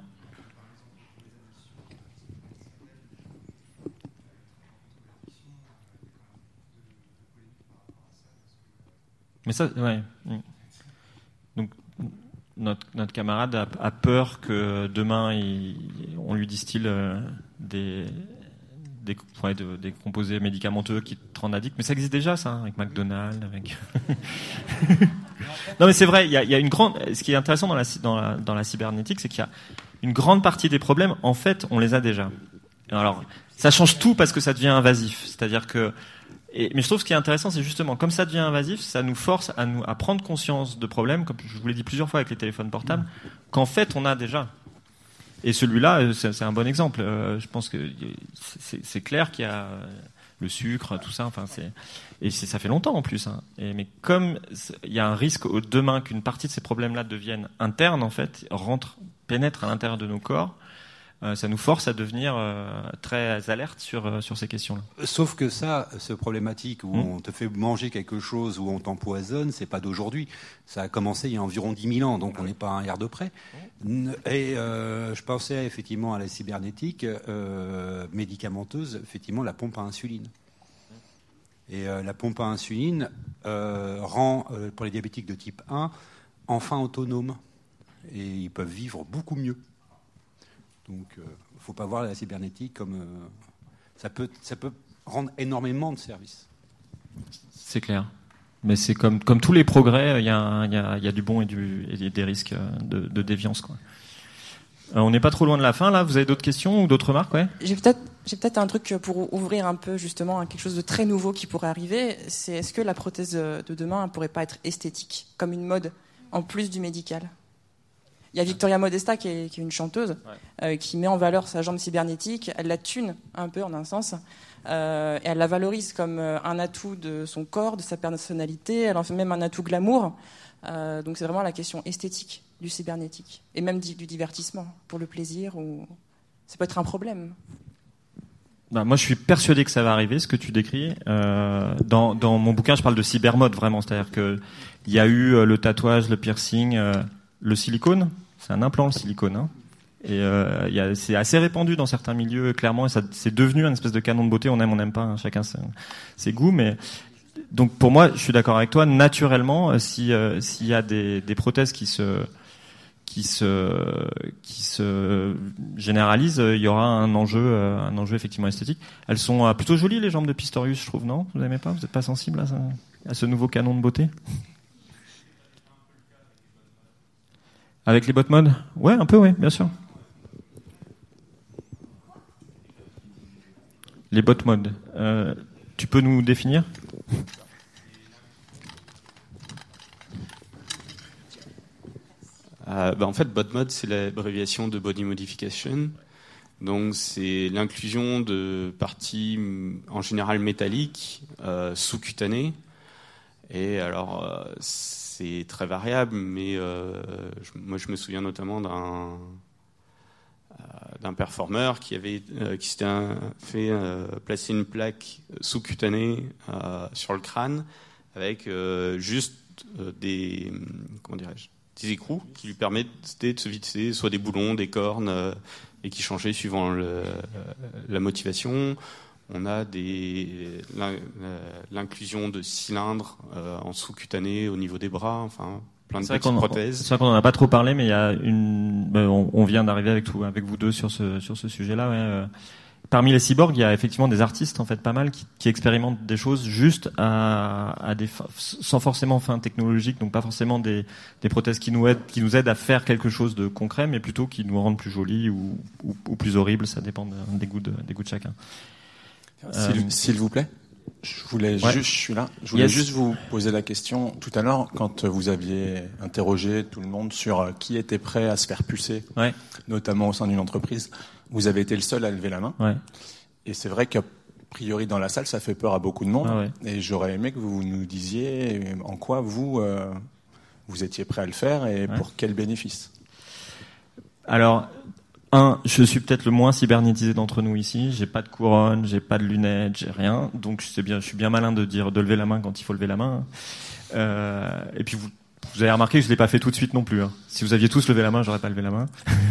Mais ça, ouais. Donc, notre, notre camarade a, a peur que demain, il, on lui distille euh, des, des, ouais, de, des composés médicamenteux qui te rendent addict. Mais ça existe déjà, ça, hein, avec McDonald's, avec... Non mais c'est vrai, il y a, il y a une grande. Ce qui est intéressant dans la dans la dans la cybernétique, c'est qu'il y a une grande partie des problèmes. En fait, on les a déjà. Alors, ça change tout parce que ça devient invasif. C'est-à-dire que. Et, mais je trouve ce qui est intéressant, c'est justement comme ça devient invasif, ça nous force à nous à prendre conscience de problèmes, comme je vous l'ai dit plusieurs fois avec les téléphones portables, qu'en fait on a déjà. Et celui-là, c'est, c'est un bon exemple. Euh, je pense que c'est, c'est clair qu'il y a le sucre, tout ça. Enfin, c'est et c'est, ça fait longtemps en plus. Hein. Et, mais comme il y a un risque au demain qu'une partie de ces problèmes-là deviennent internes, en fait, rentrent, pénètrent à l'intérieur de nos corps, euh, ça nous force à devenir euh, très alertes sur euh, sur ces questions-là. Sauf que ça, ce problématique où mmh. on te fait manger quelque chose, où on t'empoisonne, c'est pas d'aujourd'hui. Ça a commencé il y a environ dix mille ans, donc on n'est pas à un air de près. Et euh, je pensais effectivement à la cybernétique euh, médicamenteuse, effectivement la pompe à insuline. Et euh, la pompe à insuline euh, rend, euh, pour les diabétiques de type un, enfin autonomes. Et ils peuvent vivre beaucoup mieux. Donc il euh, ne faut pas voir la cybernétique comme... Euh, ça peut, ça peut rendre énormément de services. C'est clair. Mais c'est comme, comme tous les progrès, il y, y, y a du bon et, du, et des risques de, de déviance, quoi. Alors, on n'est pas trop loin de la fin, là. Vous avez d'autres questions ou d'autres remarques, ouais? J'ai peut-être, j'ai peut-être un truc pour ouvrir un peu, justement, à quelque chose de très nouveau qui pourrait arriver. C'est est-ce que la prothèse de demain ne pourrait pas être esthétique, comme une mode, en plus du médical? Il y a Victoria Modesta, qui est, qui est une chanteuse, ouais. euh, qui met en valeur sa jambe cybernétique. Elle la tune un peu, en un sens. Euh, et elle la valorise comme un atout de son corps, de sa personnalité. Elle en fait même un atout glamour. Euh, donc c'est vraiment la question esthétique du cybernétique. Et même du, du divertissement, pour le plaisir. Ou... ça peut être un problème. Ben, moi, je suis persuadé que ça va arriver, ce que tu décris. Euh, dans, dans mon bouquin, je parle de cybermode, vraiment. C'est-à-dire qu'il y a eu le tatouage, le piercing, euh, le silicone. C'est un implant, le silicone, hein. Et euh, y a, c'est assez répandu dans certains milieux, clairement, et ça, c'est devenu un espèce de canon de beauté. On aime, on n'aime pas, hein, chacun ses, ses goûts. Mais donc pour moi, je suis d'accord avec toi. Naturellement, si euh, s'il y a des, des prothèses qui se qui se qui se généralisent, il y aura un enjeu, un enjeu effectivement esthétique. Elles sont plutôt jolies, les jambes de Pistorius, je trouve, non? Vous n'aimez pas? Vous n'êtes pas sensible à, ça, à ce nouveau canon de beauté? Avec les bottes mode? Ouais, un peu, oui, bien sûr. Les bottes mode. Euh, tu peux nous définir? euh, bah, En fait, BODMOD, c'est l'abréviation de Body Modification. Donc, c'est l'inclusion de parties en général métalliques, euh, sous-cutanées. Et alors, euh, c'est très variable, mais euh, je, moi, je me souviens notamment d'un euh, d'un performeur qui avait euh, qui s'était fait euh, placer une plaque sous-cutanée euh, sur le crâne avec euh, juste euh, des comment dirais-je des écrous qui lui permettaient de se visser soit des boulons, des cornes euh, et qui changeaient suivant le, la motivation. On a des, l'inclusion de cylindres euh, en sous-cutané au niveau des bras, enfin plein de c'est petites prothèses. C'est vrai qu'on en a pas trop parlé, mais il y a une, ben, on, on vient d'arriver avec tout, avec vous deux sur ce sur ce sujet-là. Ouais. Parmi les cyborgs, il y a effectivement des artistes, en fait, pas mal, qui, qui expérimentent des choses juste à, à des, sans forcément fin technologique, donc pas forcément des, des prothèses qui nous aident, qui nous aident à faire quelque chose de concret, mais plutôt qui nous rendent plus jolis ou, ou, ou plus horribles. Ça dépend des goûts de, des goûts de chacun. S'il, euh, s'il vous plaît, je voulais ouais. juste, je suis là. Je voulais yes. juste vous poser la question tout à l'heure quand vous aviez interrogé tout le monde sur qui était prêt à se faire pucer, ouais. notamment au sein d'une entreprise. Vous avez été le seul à lever la main. Ouais. Et c'est vrai qu'a priori dans la salle, ça fait peur à beaucoup de monde. Ah ouais. Et j'aurais aimé que vous nous disiez en quoi vous euh, vous étiez prêt à le faire et ouais. pour quel bénéfice. Alors. Un, je suis peut-être le moins cybernétisé d'entre nous ici. J'ai pas de couronne, j'ai pas de lunettes, j'ai rien. Donc c'est bien, je suis bien malin de dire de lever la main quand il faut lever la main. Euh, et puis vous, vous avez remarqué que je l'ai pas fait tout de suite non plus. Hein. Si vous aviez tous levé la main, j'aurais pas levé la main.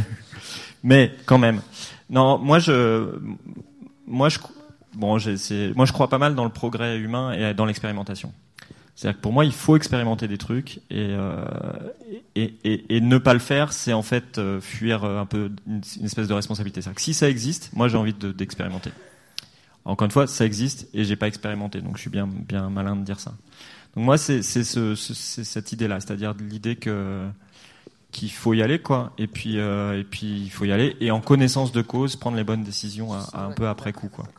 Mais quand même. Non, moi je, moi je, bon, j'ai, c'est, moi je crois pas mal dans le progrès humain et dans l'expérimentation. C'est-à-dire que pour moi, il faut expérimenter des trucs et, euh, et, et, et ne pas le faire, c'est en fait euh, fuir un peu une, une espèce de responsabilité. C'est-à-dire que si ça existe, moi j'ai envie de, d'expérimenter. Encore une fois, ça existe et j'ai pas expérimenté, donc je suis bien, bien malin de dire ça. Donc moi, c'est, c'est, ce, ce, c'est cette idée-là, c'est-à-dire l'idée que qu'il faut y aller, quoi. Et puis, euh, et puis il faut y aller et en connaissance de cause, prendre les bonnes décisions à, à un peu après coup, quoi.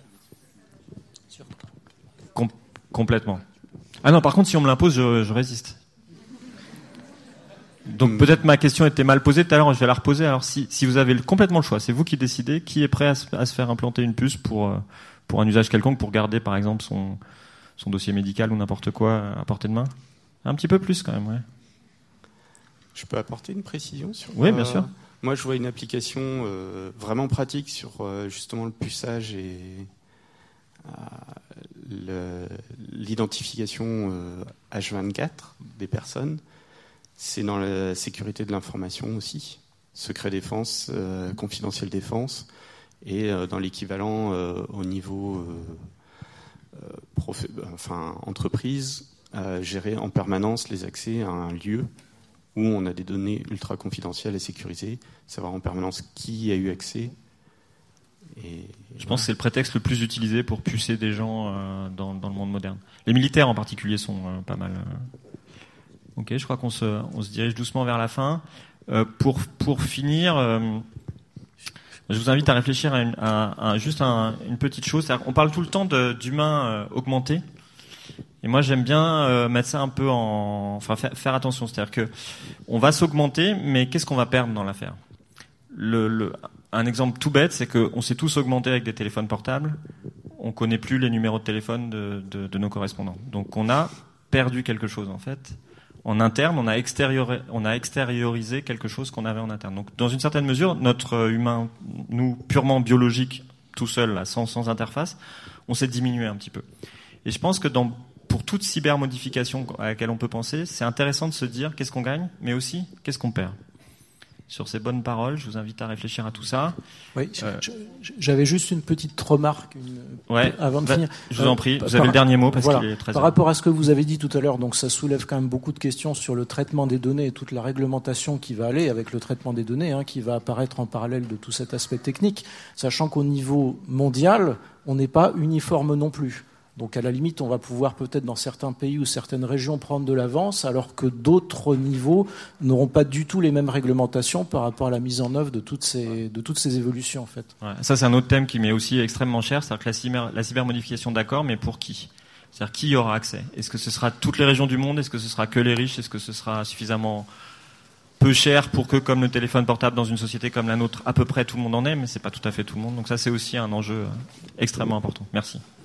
Com- complètement. Ah non, par contre, si on me l'impose, je, je résiste. Donc mmh. peut-être ma question était mal posée tout à l'heure, je vais la reposer. Alors si, si vous avez complètement le choix, c'est vous qui décidez qui est prêt à se, à se faire implanter une puce pour, pour un usage quelconque, pour garder par exemple son, son dossier médical ou n'importe quoi à portée de main. Un petit peu plus quand même, ouais. Je peux apporter une précision sur Oui, bien euh, sûr. Moi, je vois une application euh, vraiment pratique sur euh, justement le puçage et euh, le, l'identification euh, H vingt-quatre des personnes. C'est dans la sécurité de l'information aussi, secret défense, euh, confidentiel défense, et euh, dans l'équivalent euh, au niveau euh, euh, prof... enfin, entreprise, euh, gérer en permanence les accès à un lieu où on a des données ultra confidentielles et sécurisées, savoir en permanence qui a eu accès. Et je pense que c'est le prétexte le plus utilisé pour pucer des gens euh, dans, dans le monde moderne. Les militaires en particulier sont euh, pas mal. Euh... Ok, je crois qu'on se, on se dirige doucement vers la fin. Euh, pour pour finir, euh, je vous invite à réfléchir à, une, à, à juste un, une petite chose. C'est-à-dire, on parle tout le temps de, d'humains euh, augmentés. Et moi, j'aime bien euh, mettre ça un peu en, enfin, faire, faire attention. C'est-à-dire que on va s'augmenter, mais qu'est-ce qu'on va perdre dans l'affaire ? Le, le, un exemple tout bête, c'est que on s'est tous augmentés avec des téléphones portables. On connaît plus les numéros de téléphone de, de, de nos correspondants. Donc, on a perdu quelque chose en fait. En interne, on a extériorisé, on a extériorisé quelque chose qu'on avait en interne. Donc, dans une certaine mesure, notre humain, nous purement biologique, tout seul, là, sans, sans interface, on s'est diminué un petit peu. Et je pense que dans pour toute cybermodification à laquelle on peut penser, c'est intéressant de se dire qu'est-ce qu'on gagne, mais aussi qu'est-ce qu'on perd. Sur ces bonnes paroles, je vous invite à réfléchir à tout ça. Oui, euh, j'avais juste une petite remarque une, ouais, avant de bah, finir. Je vous en prie, euh, vous avez par, le dernier mot parce voilà, qu'il est très par rapport à ce que vous avez dit tout à l'heure, donc ça soulève quand même beaucoup de questions sur le traitement des données et toute la réglementation qui va aller avec le traitement des données, hein, qui va apparaître en parallèle de tout cet aspect technique, sachant qu'au niveau mondial, on n'est pas uniforme non plus. Donc à la limite, on va pouvoir peut-être dans certains pays ou certaines régions prendre de l'avance, alors que d'autres niveaux n'auront pas du tout les mêmes réglementations par rapport à la mise en œuvre de toutes ces, de toutes ces évolutions en fait. Ouais, ça c'est un autre thème qui m'est aussi extrêmement cher, c'est-à-dire que la, cyber, la cybermodification, d'accord, mais pour qui ? C'est-à-dire qui y aura accès ? Est-ce que ce sera toutes les régions du monde ? Est-ce que ce sera que les riches ? Est-ce que ce sera suffisamment peu cher pour que, comme le téléphone portable dans une société comme la nôtre, à peu près tout le monde en ait, mais c'est pas tout à fait tout le monde. Donc ça, c'est aussi un enjeu extrêmement important. Merci.